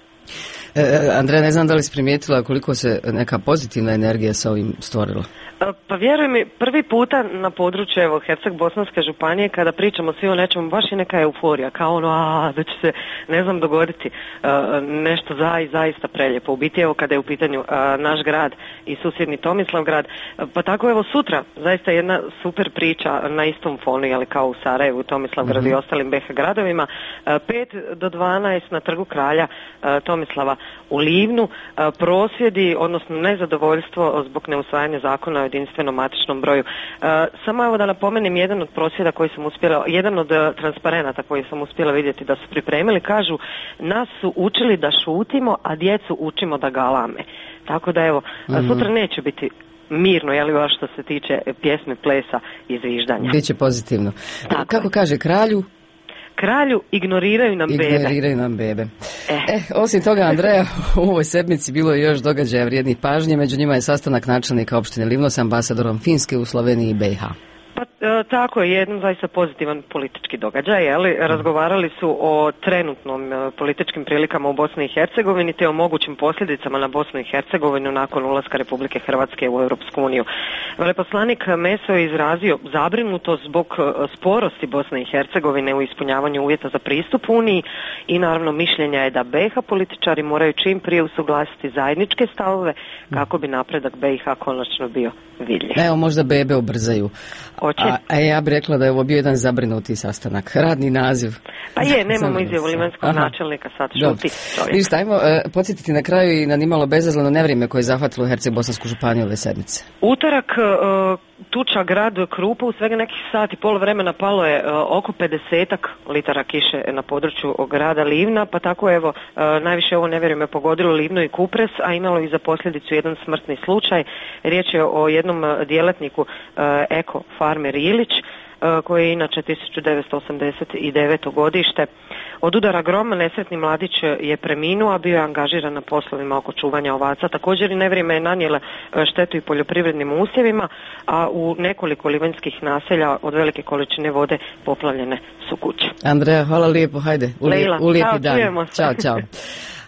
E, Andreja, ne znam da li si primijetila koliko se neka pozitivna energija sa ovim stvorila? Pa vjeruj mi, prvi puta na području evo Herceg-Bosanske županije kada pričamo svi o nečemu, baš je neka euforija, kao ono, a, da će se, ne znam, dogoditi uh, nešto za i zaista preljepo. U biti evo kada je u pitanju uh, naš grad i susjedni Tomislavgrad, uh, pa tako evo sutra, zaista jedna super priča na istom fonu, jeli kao u Sarajevu, Tomislavgradu mm-hmm. i ostalim B H gradovima, uh, pet do dvanaest na Trgu kralja uh, Tomislava u Livnu, uh, prosvjedi, odnosno nezadovoljstvo zbog neusvajanja zakona o jedinstvenom matičnom broju. Uh, samo evo da napomenem jedan od prosvjeda koji sam uspjela, jedan od uh, transparenata koji sam uspjela vidjeti da su pripremili, kažu nas su učili da šutimo, a djecu učimo da galame. Tako da evo, mm-hmm. sutra neće biti mirno, je li baš što se tiče pjesme, plesa i zviždanja. Biće pozitivno. Tako. Kako kaže kralju? Kralju ignoriraju nam bebe. Ignoriraju nam bebe. Eh. Eh, osim toga, Andreja, u ovoj sedmici bilo je još događaja vrijednih pažnje, među njima je sastanak načelnika opštine Livno s ambasadorom Finske u Sloveniji i B i H. Pa e, tako je, jedan zaista pozitivan politički događaj, jeli? Razgovarali su o trenutnom e, političkim prilikama u Bosni i Hercegovini te o mogućim posljedicama na Bosnu i Hercegovinu nakon ulaska Republike Hrvatske u Europsku uniju. Veleposlanik Meso je izrazio zabrinutost zbog e, sporosti Bosne i Hercegovine u ispunjavanju uvjeta za pristup Uniji i naravno mišljenja je da B i H političari moraju čim prije usuglasiti zajedničke stavove kako bi napredak B i H konačno bio vidljiv. Evo, možda bebe ubrzaju. A, a ja bih rekla da je ovo bio jedan zabrinuti sastanak. Radni naziv. Pa je, nemamo izjavu livanskog Aha. načelnika, sad šuti čovjek. Ništa, ajmo uh, podsjetiti na kraju i na nimalo bezazleno nevrijeme koje je zahvatilo Herceg-Bosansku županiju ove sedmice. Utorak uh, tuča grad Krupa, u svega nekih sati pol vremena palo je uh, oko pedesetak litara kiše na području grada Livna, pa tako evo uh, najviše ovo nevrijeme pogodilo Livno i Kupres, a imalo i za posljedicu jedan smrtni slučaj. Riječ je o jednom djelatniku uh, Eko farmer Ilić, koji je inače tisuću devetsto osamdeset deveto godište. Od udara groma nesretni mladić je preminuo, a bio je angažiran na poslovima oko čuvanja ovaca. Također i nevrijeme je nanijela štetu i poljoprivrednim usjevima, a u nekoliko livanjskih naselja od velike količine vode poplavljene su kuće. Andreja, hvala lijepo, hajde, u, Leila, u lijepi čao, dan. Čujemo se. Ćao, čao.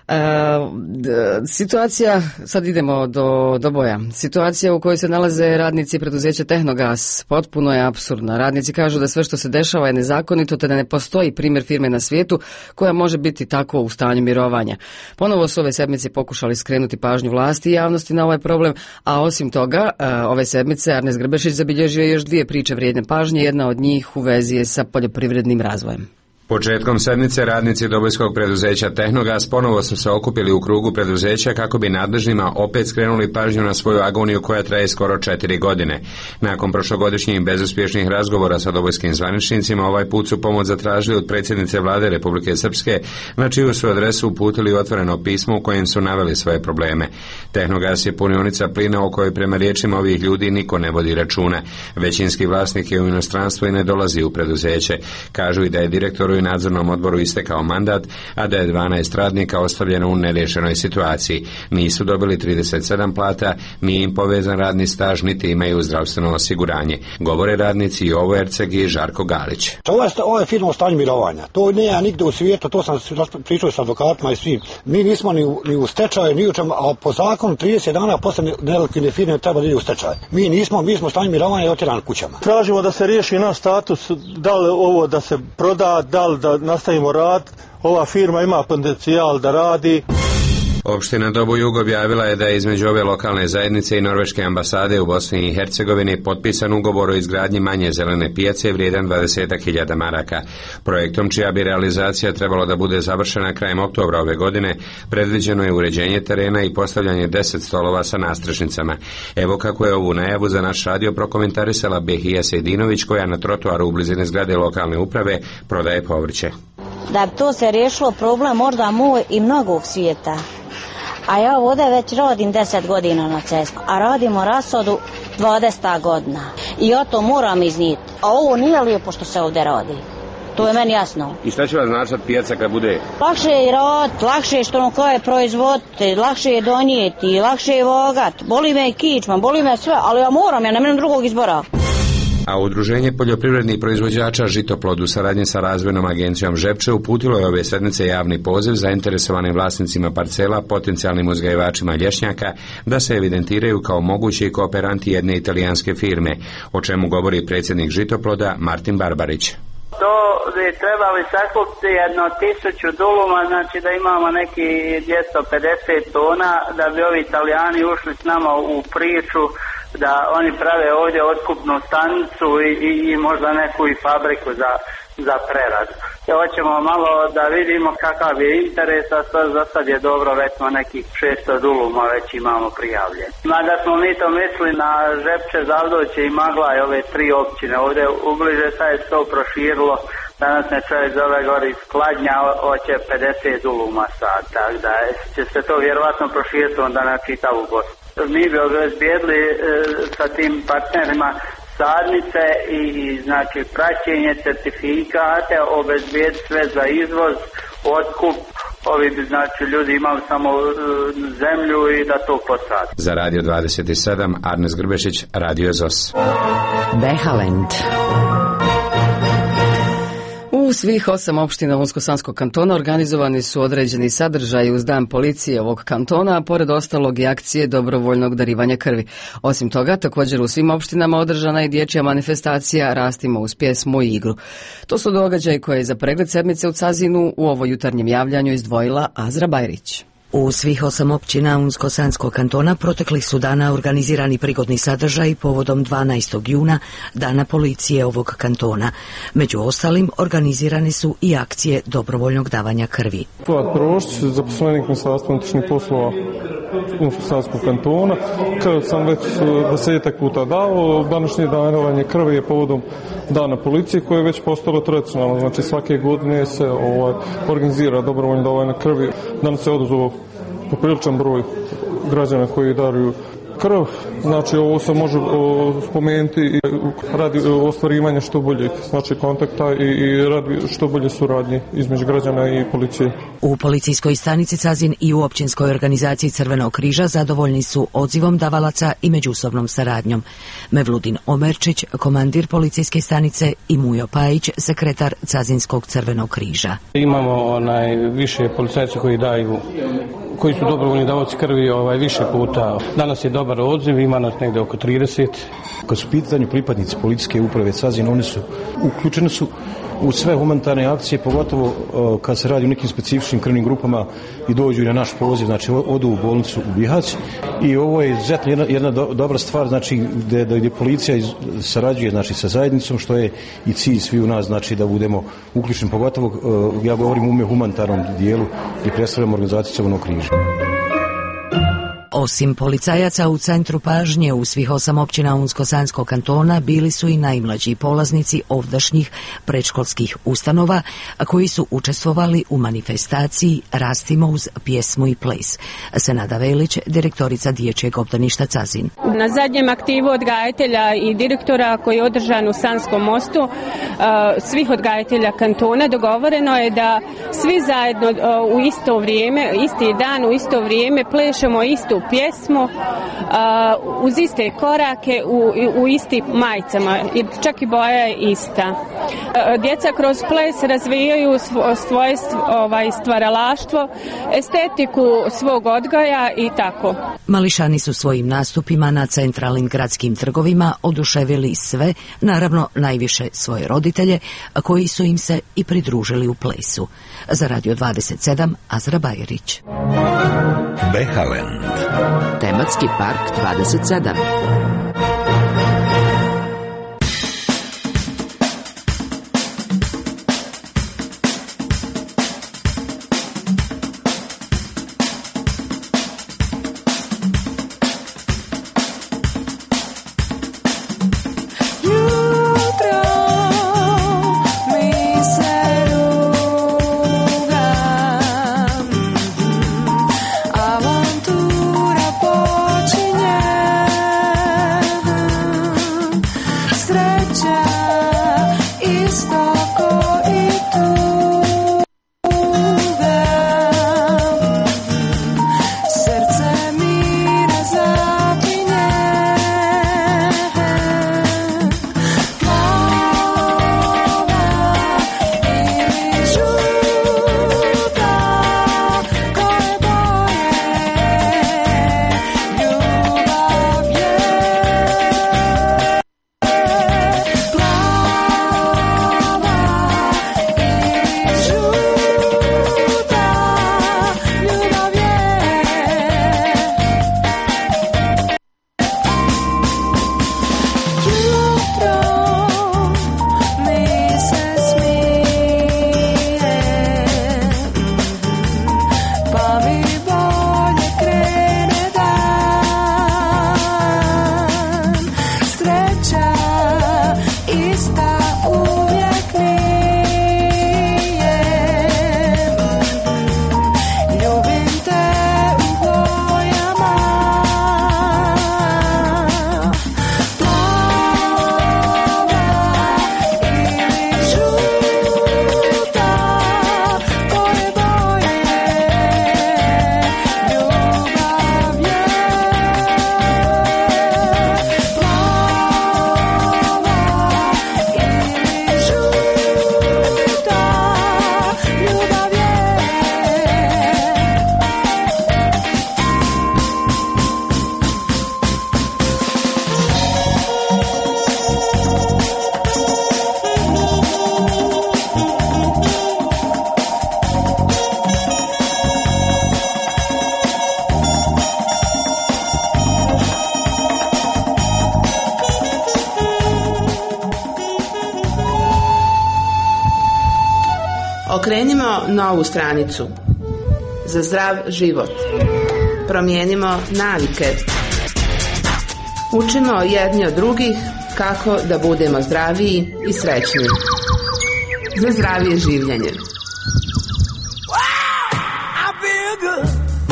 E, situacija, sad idemo do, do boja. Situacija u kojoj se nalaze radnici preduzeća Tehnogas potpuno je apsurdna. Radnici kažu da sve što se dešava je nezakonito, te da ne postoji primjer firme na svijetu koja može biti tako u stanju mirovanja. Ponovo su ove sedmice pokušali skrenuti pažnju vlasti i javnosti na ovaj problem, a osim toga, ove sedmice Arnes Grbešić zabilježio je još dvije priče vrijedne pažnje, jedna od njih u vezi je sa poljoprivrednim razvojem. Početkom sedmice radnici dobojskog preduzeća Tehnogas ponovo su se okupili u krugu preduzeća kako bi nadležnima opet skrenuli pažnju na svoju agoniju koja traje skoro četiri godine. Nakon prošlogodišnjih bezuspješnih razgovora sa dobojskim zvaničnicima, ovaj put su pomoć zatražili od predsjednice vlade Republike Srpske, na čiju su adresu uputili otvoreno pismo u kojem su naveli svoje probleme. Tehnogas je punionica plina o kojoj prema riječima ovih ljudi niko ne vodi računa. Većinski vlasnik je u inostranstvu i ne dolazi u preduzeće. Kažu i da je direktor i nadzornom odboru istekao mandat, a da je dvanaest radnika ostavljeno u nerješenoj situaciji. Nisu dobili trideset sedam plata, nije im povezan radni staž, niti imaju zdravstveno osiguranje. Govore radnici Jovo Erceg i Žarko Galić. Ovo je, ovo je firma u stanju mirovanja. To nije nigde u svijetu, to sam pričao s advokatima i svim. Mi nismo ni u, ni u stečaju, ni u čemu, a po zakonu trideset dana posle nelikvidne firme treba da ide u stečaj. Mi nismo, mi smo u stanju mirovanja i otjeran kućama. Tražimo da se riješi naš status, da li ovo da se proda, da li da nastavimo rad. Ova firma ima potencijal da radi. Opština Doboj objavila je da je između ove lokalne zajednice i norveške ambasade u Bosni i Hercegovini potpisan ugovor o izgradnji manje zelene pijace vrijedan dvadeset hiljada maraka. Projektom čija bi realizacija trebalo da bude završena krajem oktobra ove godine, predviđeno je uređenje terena i postavljanje deset stolova sa nastrešnicama. Evo kako je ovu najavu za naš radio prokomentarisala Behija Sejdinović, koja na trotoaru u blizini zgrade lokalne uprave prodaje povrće. Da bi to se riješilo problem možda moj i mnogog svijeta. A ja ovdje već radim deset godina na cestu, a radimo rasodu dvadeset godina. I ja to moram iznijeti. A ovo nije lijepo što se ovdje radi. To je meni jasno. I šta će vas značati pijaca kad bude? Lakše je raditi, lakše je što ono koje proizvoditi, lakše je donijeti, lakše je vogati. Boli me i kičma, boli me sve, ali ja moram, ja nemam drugog izbora. A Udruženje poljoprivrednih proizvođača Žitoplod u saradnji sa razvojnom agencijom Žepče uputilo je ove sedmice javni poziv zainteresovanim vlasnicima parcela, potencijalnim uzgajivačima lješnjaka, da se evidentiraju kao mogući kooperanti jedne italijanske firme, o čemu govori predsjednik Žitoploda Martin Barbarić. To bi trebali sakupiti jedno tisuću duluma, znači da imamo neki dvjesto pedeset tona, da bi ovi Italijani ušli s nama u priču, da oni prave ovdje otkupnu stanicu i, i, i možda neku i fabriku za, za preradu. I hoćemo malo da vidimo kakav je interes, a to za sad je dobro, već smo nekih šesto duluma već imamo prijavljen. Mada smo mi to mislili na Žepče, Zavdoće i Magla i ove tri općine. Ovdje ubliže sad je to proširilo, danas ne čovjek zove gori iz Kladnja, hoće pedeset duluma sad, tako da će se to vjerovatno proširiti onda na čitavu Bosnu. Mi bi obezbijedili e, sa tim partnerima sadnice i, i znači praćenje, certifikate, obezbijediti sve za izvoz, otkup. Ovi bi znači ljudi imali samo e, zemlju i da to posadi. Za Radio dvadeset sedam Arnes Grbešić, Radio Zos. Behalend. U svih osam opština Unsko-Sanskog kantona organizovani su određeni sadržaji uz dan policije ovog kantona, a pored ostalog i akcije dobrovoljnog darivanja krvi. Osim toga, također u svim opštinama održana je dječja manifestacija Rastimo uz pjesmu i igru. To su događaji koje je za pregled sedmice u Cazinu u ovo jutarnjem javljanju izdvojila Azra Bajrić. U svih osam općina Unsko-Sanskog kantona proteklih su dana organizirani prigodni sadržaj povodom dvanaestog juna, dana policije ovog kantona. Među ostalim organizirane su i akcije dobrovoljnog davanja krvi. Fuad Prošić, zaposlenik Ministarstva unutrašnjih poslova Unsko-Sanskog kantona. Krv sam već desetak puta dao. Današnje davanje krvi je povodom dana policije koje je već postalo tradicionalno. Znači svake godine se ovaj, organizira dobrovoljno davanje krvi. Danas se oduzelo popriličan broj građana koji daruju Krv, znači ovo se može o, spomenuti i radi ostvarivanja što bolje, znači kontakta i, i radi što bolje suradnje između građana i policije. U policijskoj stanici Cazin i u općinskoj organizaciji Crvenog križa zadovoljni su odzivom davalaca i međusobnom saradnjom. Mevludin Omerčić, komandir policijske stanice, i Mujo Pajić, sekretar Cazinskog Crvenog križa. Imamo onaj više policajci koji daju, koji su dobrovoljni davaoci krvi ovaj, više puta. Danas je dobar odziv, ima nas negdje oko trideset. Kad su pitanju pripadnici policijske uprave Cazin, oni su uključeni su u sve humanitarne akcije, pogotovo uh, kad se radi o nekim specifičnim krvnim grupama i dođu na naš poziv, znači odu u bolnicu u Bihać. I ovo je izuzetno jedna, jedna do, dobra stvar, znači gdje, gdje policija iz, sarađuje znači, sa zajednicom, što je i cilj svi u nas, znači da budemo uključeni, pogotovo uh, ja govorim u ime humanitarnom dijelu i predstavljam organizaciju Crvenog križa. Osim policajaca, u centru pažnje u svih osam općina Unsko-Sanskog kantona bili su i najmlađi polaznici ovdašnjih predškolskih ustanova koji su učestvovali u manifestaciji Rastimo uz pjesmu i ples. Senada Velić, direktorica dječjeg obdaništa Cazin. Na zadnjem aktivu odgajatelja i direktora koji je održan u Sanskom mostu, svih odgajatelja kantona, dogovoreno je da svi zajedno u isto vrijeme, isti dan, u isto vrijeme plešemo istu pjesmu uh, uz iste korake u, u istim majicama, čak i boja je ista. Uh, djeca kroz ples razvijaju svo, svoje ovaj, stvaralaštvo, estetiku svog odgoja i tako. Mališani su svojim nastupima na centralnim gradskim trgovima oduševili sve, naravno najviše svoje roditelje, koji su im se i pridružili u plesu. Za Radio dvadeset sedam, Azra Bajerić. Behaland. Tematski park dvadeset sedam. Okrenimo novu stranicu. Za zdrav život. Promijenimo navike. Učimo jedni od drugih kako da budemo zdraviji i srećniji. Za zdravije življenje.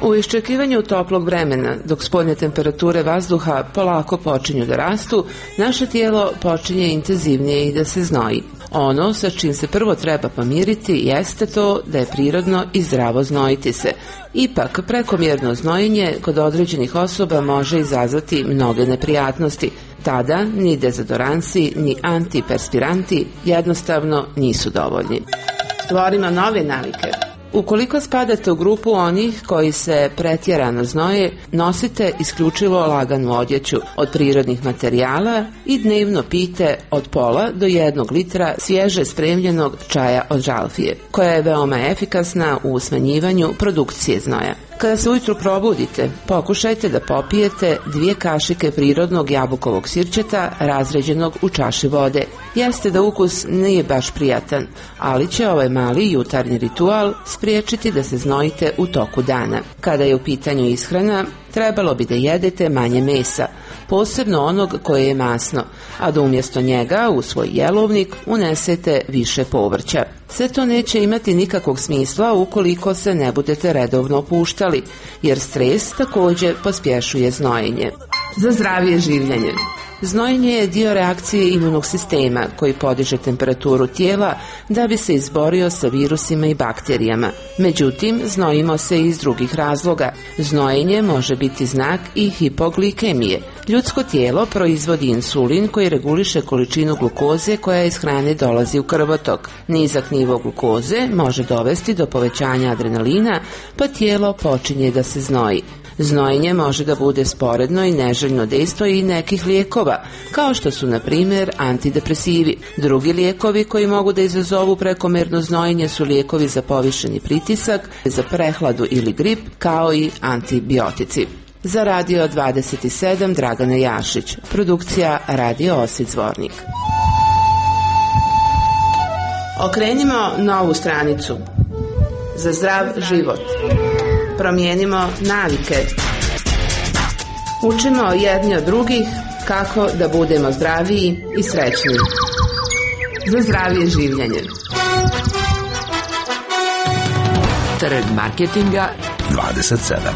U iščekivanju toplog vremena, dok spoljne temperature vazduha polako počinju da rastu, naše tijelo počinje intenzivnije i da se znoji. Ono sa čim se prvo treba pomiriti jeste to da je prirodno i zdravo znojiti se. Ipak, prekomjerno znojenje kod određenih osoba može izazvati mnoge neprijatnosti. Tada ni dezodoransi, ni antiperspiranti jednostavno nisu dovoljni. Stvorimo nove navike. Ukoliko spadate u grupu onih koji se pretjerano znoje, nosite isključivo laganu odjeću od prirodnih materijala i dnevno pijte od pola do jednog litra svježe spremljenog čaja od žalfije, koja je veoma efikasna u smanjivanju produkcije znoja. Kada se ujutru probudite, pokušajte da popijete dvije kašike prirodnog jabukovog sirćeta razređenog u čaši vode. Jeste da ukus nije baš prijatan, ali će ovaj mali jutarnji ritual spriječiti da se znojite u toku dana. Kada je u pitanju ishrana, trebalo bi da jedete manje mesa, posebno onog koje je masno, a da umjesto njega u svoj jelovnik unesete više povrća. Sve to neće imati nikakvog smisla ukoliko se ne budete redovno opuštali, jer stres također pospješuje znojenje. Za zdravije življenje. Znojenje je dio reakcije imunog sistema koji podiže temperaturu tijela da bi se izborio sa virusima i bakterijama. Međutim, znojimo se i iz drugih razloga. Znojenje može biti znak i hipoglikemije. Ljudsko tijelo proizvodi insulin koji reguliše količinu glukoze koja iz hrane dolazi u krvotok. Nizak nivo glukoze može dovesti do povećanja adrenalina, pa tijelo počinje da se znoji. Znojenje može da bude sporedno i neželjno dejstvo i nekih lijekova, kao što su na primjer antidepresivi. Drugi lijekovi koji mogu da izazovu prekomerno znojenje su lijekovi za povišeni pritisak, za prehladu ili grip, kao i antibiotici. Za Radio dvadeset sedam Dragana Jašić, produkcija Radio Osvit Zvornik. Okrenimo novu stranicu. Za zdrav život. Promijenimo navike. Učimo jedni od drugih kako da budemo zdraviji i srećniji. Za zdravije življenje. Trg marketinga dvadeset sedam.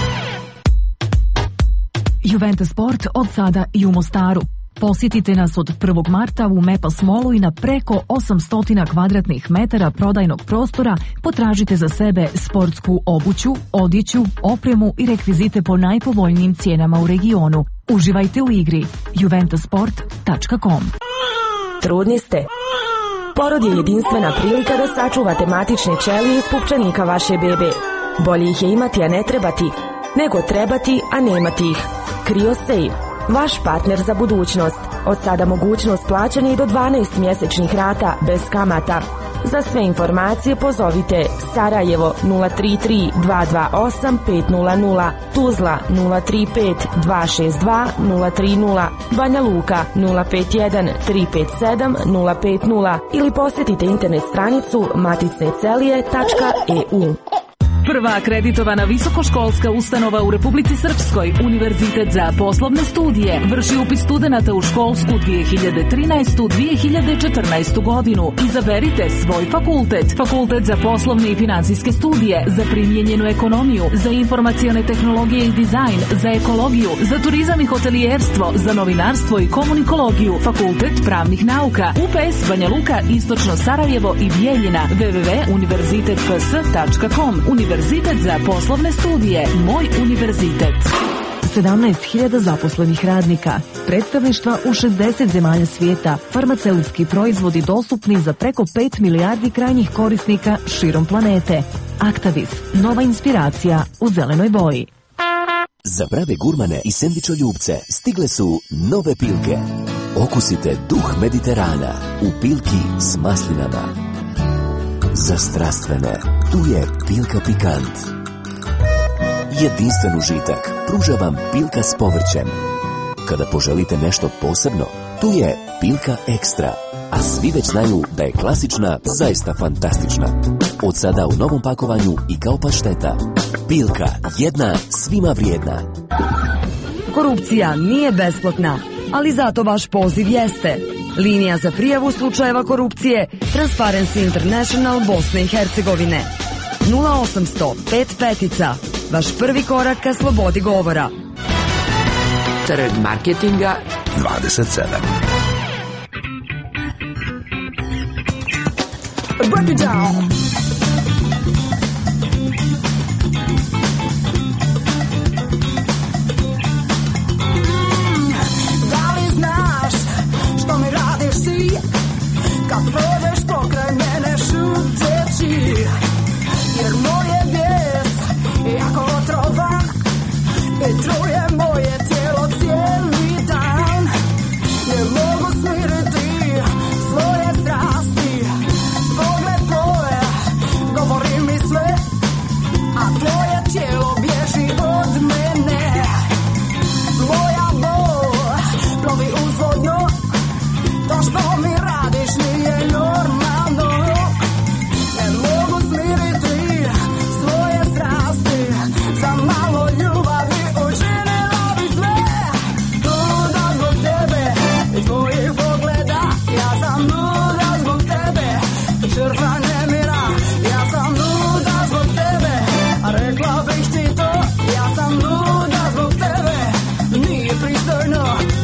Juventus Sport od sada i u Mostaru. Posjetite nas od prvog marta u Mepas Mallu i na preko osamsto kvadratnih metara prodajnog prostora potražite za sebe sportsku obuću, odjeću, opremu i rekvizite po najpovoljnijim cijenama u regionu. Uživajte u igri. juventus sport tačka com. Trudni ste? Porod je jedinstvena prilika da sačuvate matične ćelije iz pupčanika vaše bebe. Bolje ih je imati, a ne trebati, nego trebati, a nemati ih. CryoSafe. Vaš partner za budućnost. Od sada mogućnost plaćanja i do dvanaest mjesečnih rata bez kamata. Za sve informacije pozovite Sarajevo nula tri tri dva dva osam pet nula nula, Tuzla nula tri pet dva šest dva nula tri nula, Banja Luka nula pet jedan tri pet sedam nula pet nula ili posjetite internet stranicu maticne celije tačka e u. Prva akreditovana visokoškolska ustanova u Republici Srpskoj, Univerzitet za poslovne studije, vrši upis studenata u školsku dvije hiljade trinaestu dvije hiljade četrnaestu godinu. Izaberite svoj fakultet. Fakultet za poslovne i financijske studije, za primijenjenu ekonomiju, za informacione tehnologije i dizajn, za ekologiju, za turizam i hotelijerstvo, za novinarstvo i komunikologiju. Fakultet pravnih nauka, U P S Banja Luka, Istočno Sarajevo i Bijeljina. w w w tačka univerzitet p s tačka com. Univerzitet za poslovne studije. Moj univerzitet. sedamnaest hiljada zaposlenih radnika, predstavništva u šezdeset zemalja svijeta, farmaceutski proizvodi dostupni za preko pet milijardi krajnjih korisnika širom planete. Actavis, nova inspiracija u zelenoj boji. Za prave gurmane i sendvičoljubce stigle su nove Pilke. Okusite duh Mediterana u Pilki s maslinama. Za strastvene, tu je Pilka Pikant. Jedinstven užitak pruža vam Pilka s povrćem. Kada poželite nešto posebno, tu je Pilka Ekstra. A svi već znaju da je klasična zaista fantastična. Od sada u novom pakovanju i kao pašteta. Pilka, jedna svima vrijedna. Korupcija nije besplatna, ali zato vaš poziv jeste. Linija za prijavu slučajeva korupcije Transparency International Bosne i Hercegovine. nula osamsto pet petica vaš prvi korak ka slobodi govora. Trg marketinga dvadeset sedam. Break it down. Da li znaš što mi radiš ti kad prođeš pokraj mene šuteći, jer moje bijes je jako otrovan i truje moje tijelo cijeli dan. Ne mogu smiriti svoje strasti, pogled tvoje govori mi sve, a tvoje tijelo bježi od mene. Tvoja bol plovi uzvodno, to što mi radiš nije normalno. Ne mogu smiriti svoje strasti, za malo ljubavi učinila bi sve. Luda zbog tebe i tvojih pogleda, ja sam luda zbog tebe, žrtva nemira. Ja sam luda zbog tebe, a rekla bih ti to, ja sam luda zbog tebe, nije pristojno.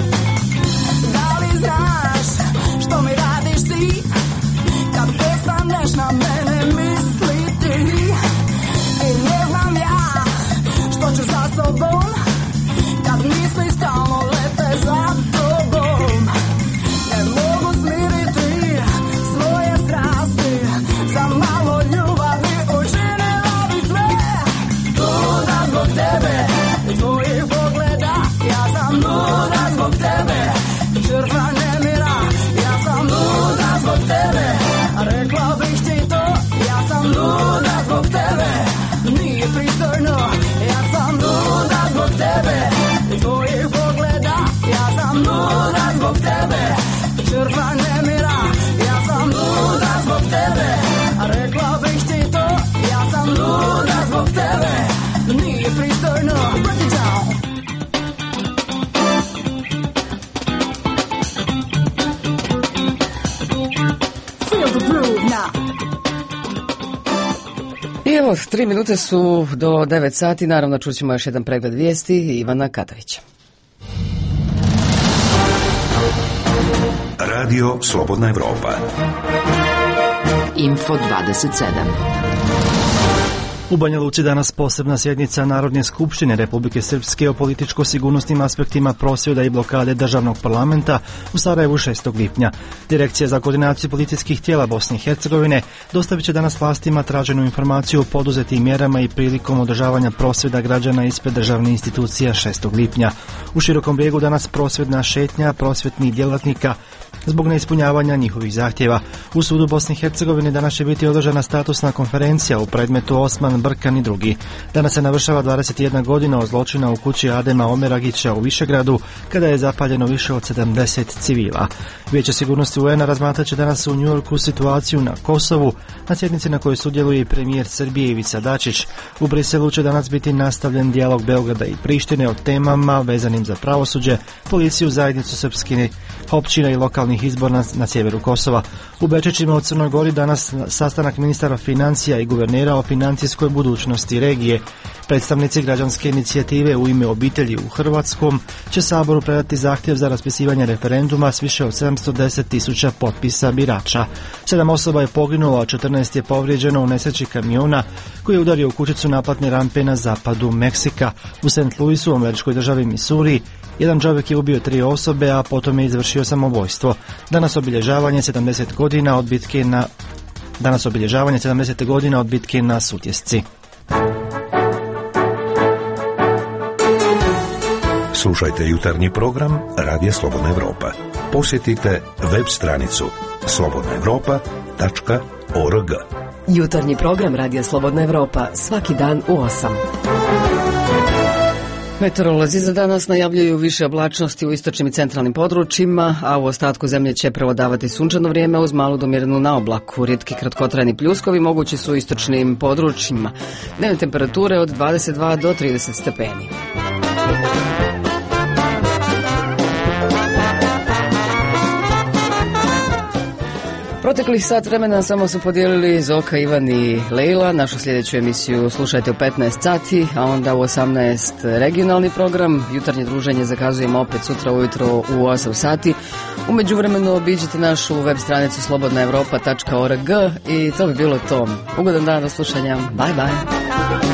Da li znaš što mi radiš ti kad prestaneš na mene misliti? I ne znam ja što ću sa sobom kad misli stalno lete za tobom. Ne mogu smiriti svoje strasti, za malo ljubavi učinila bi sve. Luda zbog tebe i tvojih pogleda, ja sam luda zbog tebe, žrtva nemira. Ja sam luda zbog tebe, a rekla bih ti to, ja sam luda zbog tebe, nije pristojno. Ja sam luda zbog tebe i tvojih pogleda, ja sam luda zbog tebe, žrtva nemira. Ja sam luda zbog tebe, a rekla bih ti to, ja sam luda zbog tebe, nije pristojno. Break it down. Feel the groove now. I evo, tri minute su do devet sati, naravno čućemo još jedan pregled vijesti Ivana Katavića. Radio Slobodna Evropa. Info dvadeset sedam. U Banja Luci danas posebna sjednica Narodne skupštine Republike Srpske o političko-sigurnosnim aspektima prosvjeda i blokade državnog parlamenta u Sarajevu šestog lipnja. Direkcija za koordinaciju policijskih tijela Bosne i Hercegovine dostavit će danas vlastima traženu informaciju o poduzetim mjerama i prilikom održavanja prosvjeda građana ispred državnih institucija šestog lipnja. U Širokom Brijegu danas prosvjedna šetnja prosvjetnih djelatnika zbog neispunjavanja njihovih zahtjeva. U sudu Bosne i Hercegovine danas će biti održana statusna konferencija u predmetu Osman, Brkan i drugi. Danas se navršava dvadeset jedna godina od zločina u kući Adema Omeragića u Višegradu, kada je zapaljeno više od sedamdeset civila. Vijeće sigurnosti U N A razmatrat će danas u Njujorku situaciju na Kosovu, na sjednici na kojoj sudjeluje i premijer Srbije Ivica Dačić. U Briselu će danas biti nastavljen dijalog Beograda i Prištine o temama vezanim za pravosuđe, policiju, zajednicu srpskih općina i lokalnih izbora na sjeveru Kosova. U Bečićima u Crnoj Gori danas sastanak ministara financija i guvernera o financijskoj budućnosti regije. Predstavnici građanske inicijative U ime obitelji u Hrvatskom će Saboru predati zahtjev za raspisivanje referenduma s više od sedamsto deset tisuća potpisa birača. Sedam osoba je poginulo, a četrnaest je povrijeđeno u nesreći kamiona koji je udario u kućicu naplatne rampe na zapadu Meksika. U Saint Louisu, u američkoj državi Missouri, jedan čovjek je ubio tri osobe, a potom je izvršio samobojstvo. Danas obilježavanje sedamdeset godina od bitke na Danas obilježavanje sedamdeset godina od bitke na Sutjesci. Slušajte jutarnji program Radija Slobodna Evropa. Posjetite web stranicu slobodna evropa tačka org. Jutarnji program Radija Slobodna Evropa svaki dan u osam. Meteorolozi za danas najavljuju više oblačnosti u istočnim i centralnim područjima, a u ostatku zemlje će prevladavati sunčano vrijeme uz malu do umjerenu naoblaku. Rijetki kratkotrajni pljuskovi mogući su u istočnim područjima. Dnevne temperature od dvadeset dva do trideset stepeni. Proteklih sat vremena samo su podijelili Zoka, Ivan i Lejla. Našu sljedeću emisiju slušajte u petnaest sati, a onda u osamnaest regionalni program. Jutarnje druženje zakazujemo opet sutra ujutro u osam sati. U međuvremenu obiđite našu web stranicu slobodna evropa tačka org i to bi bilo to. Ugodan dan, do slušanja. Bye bye.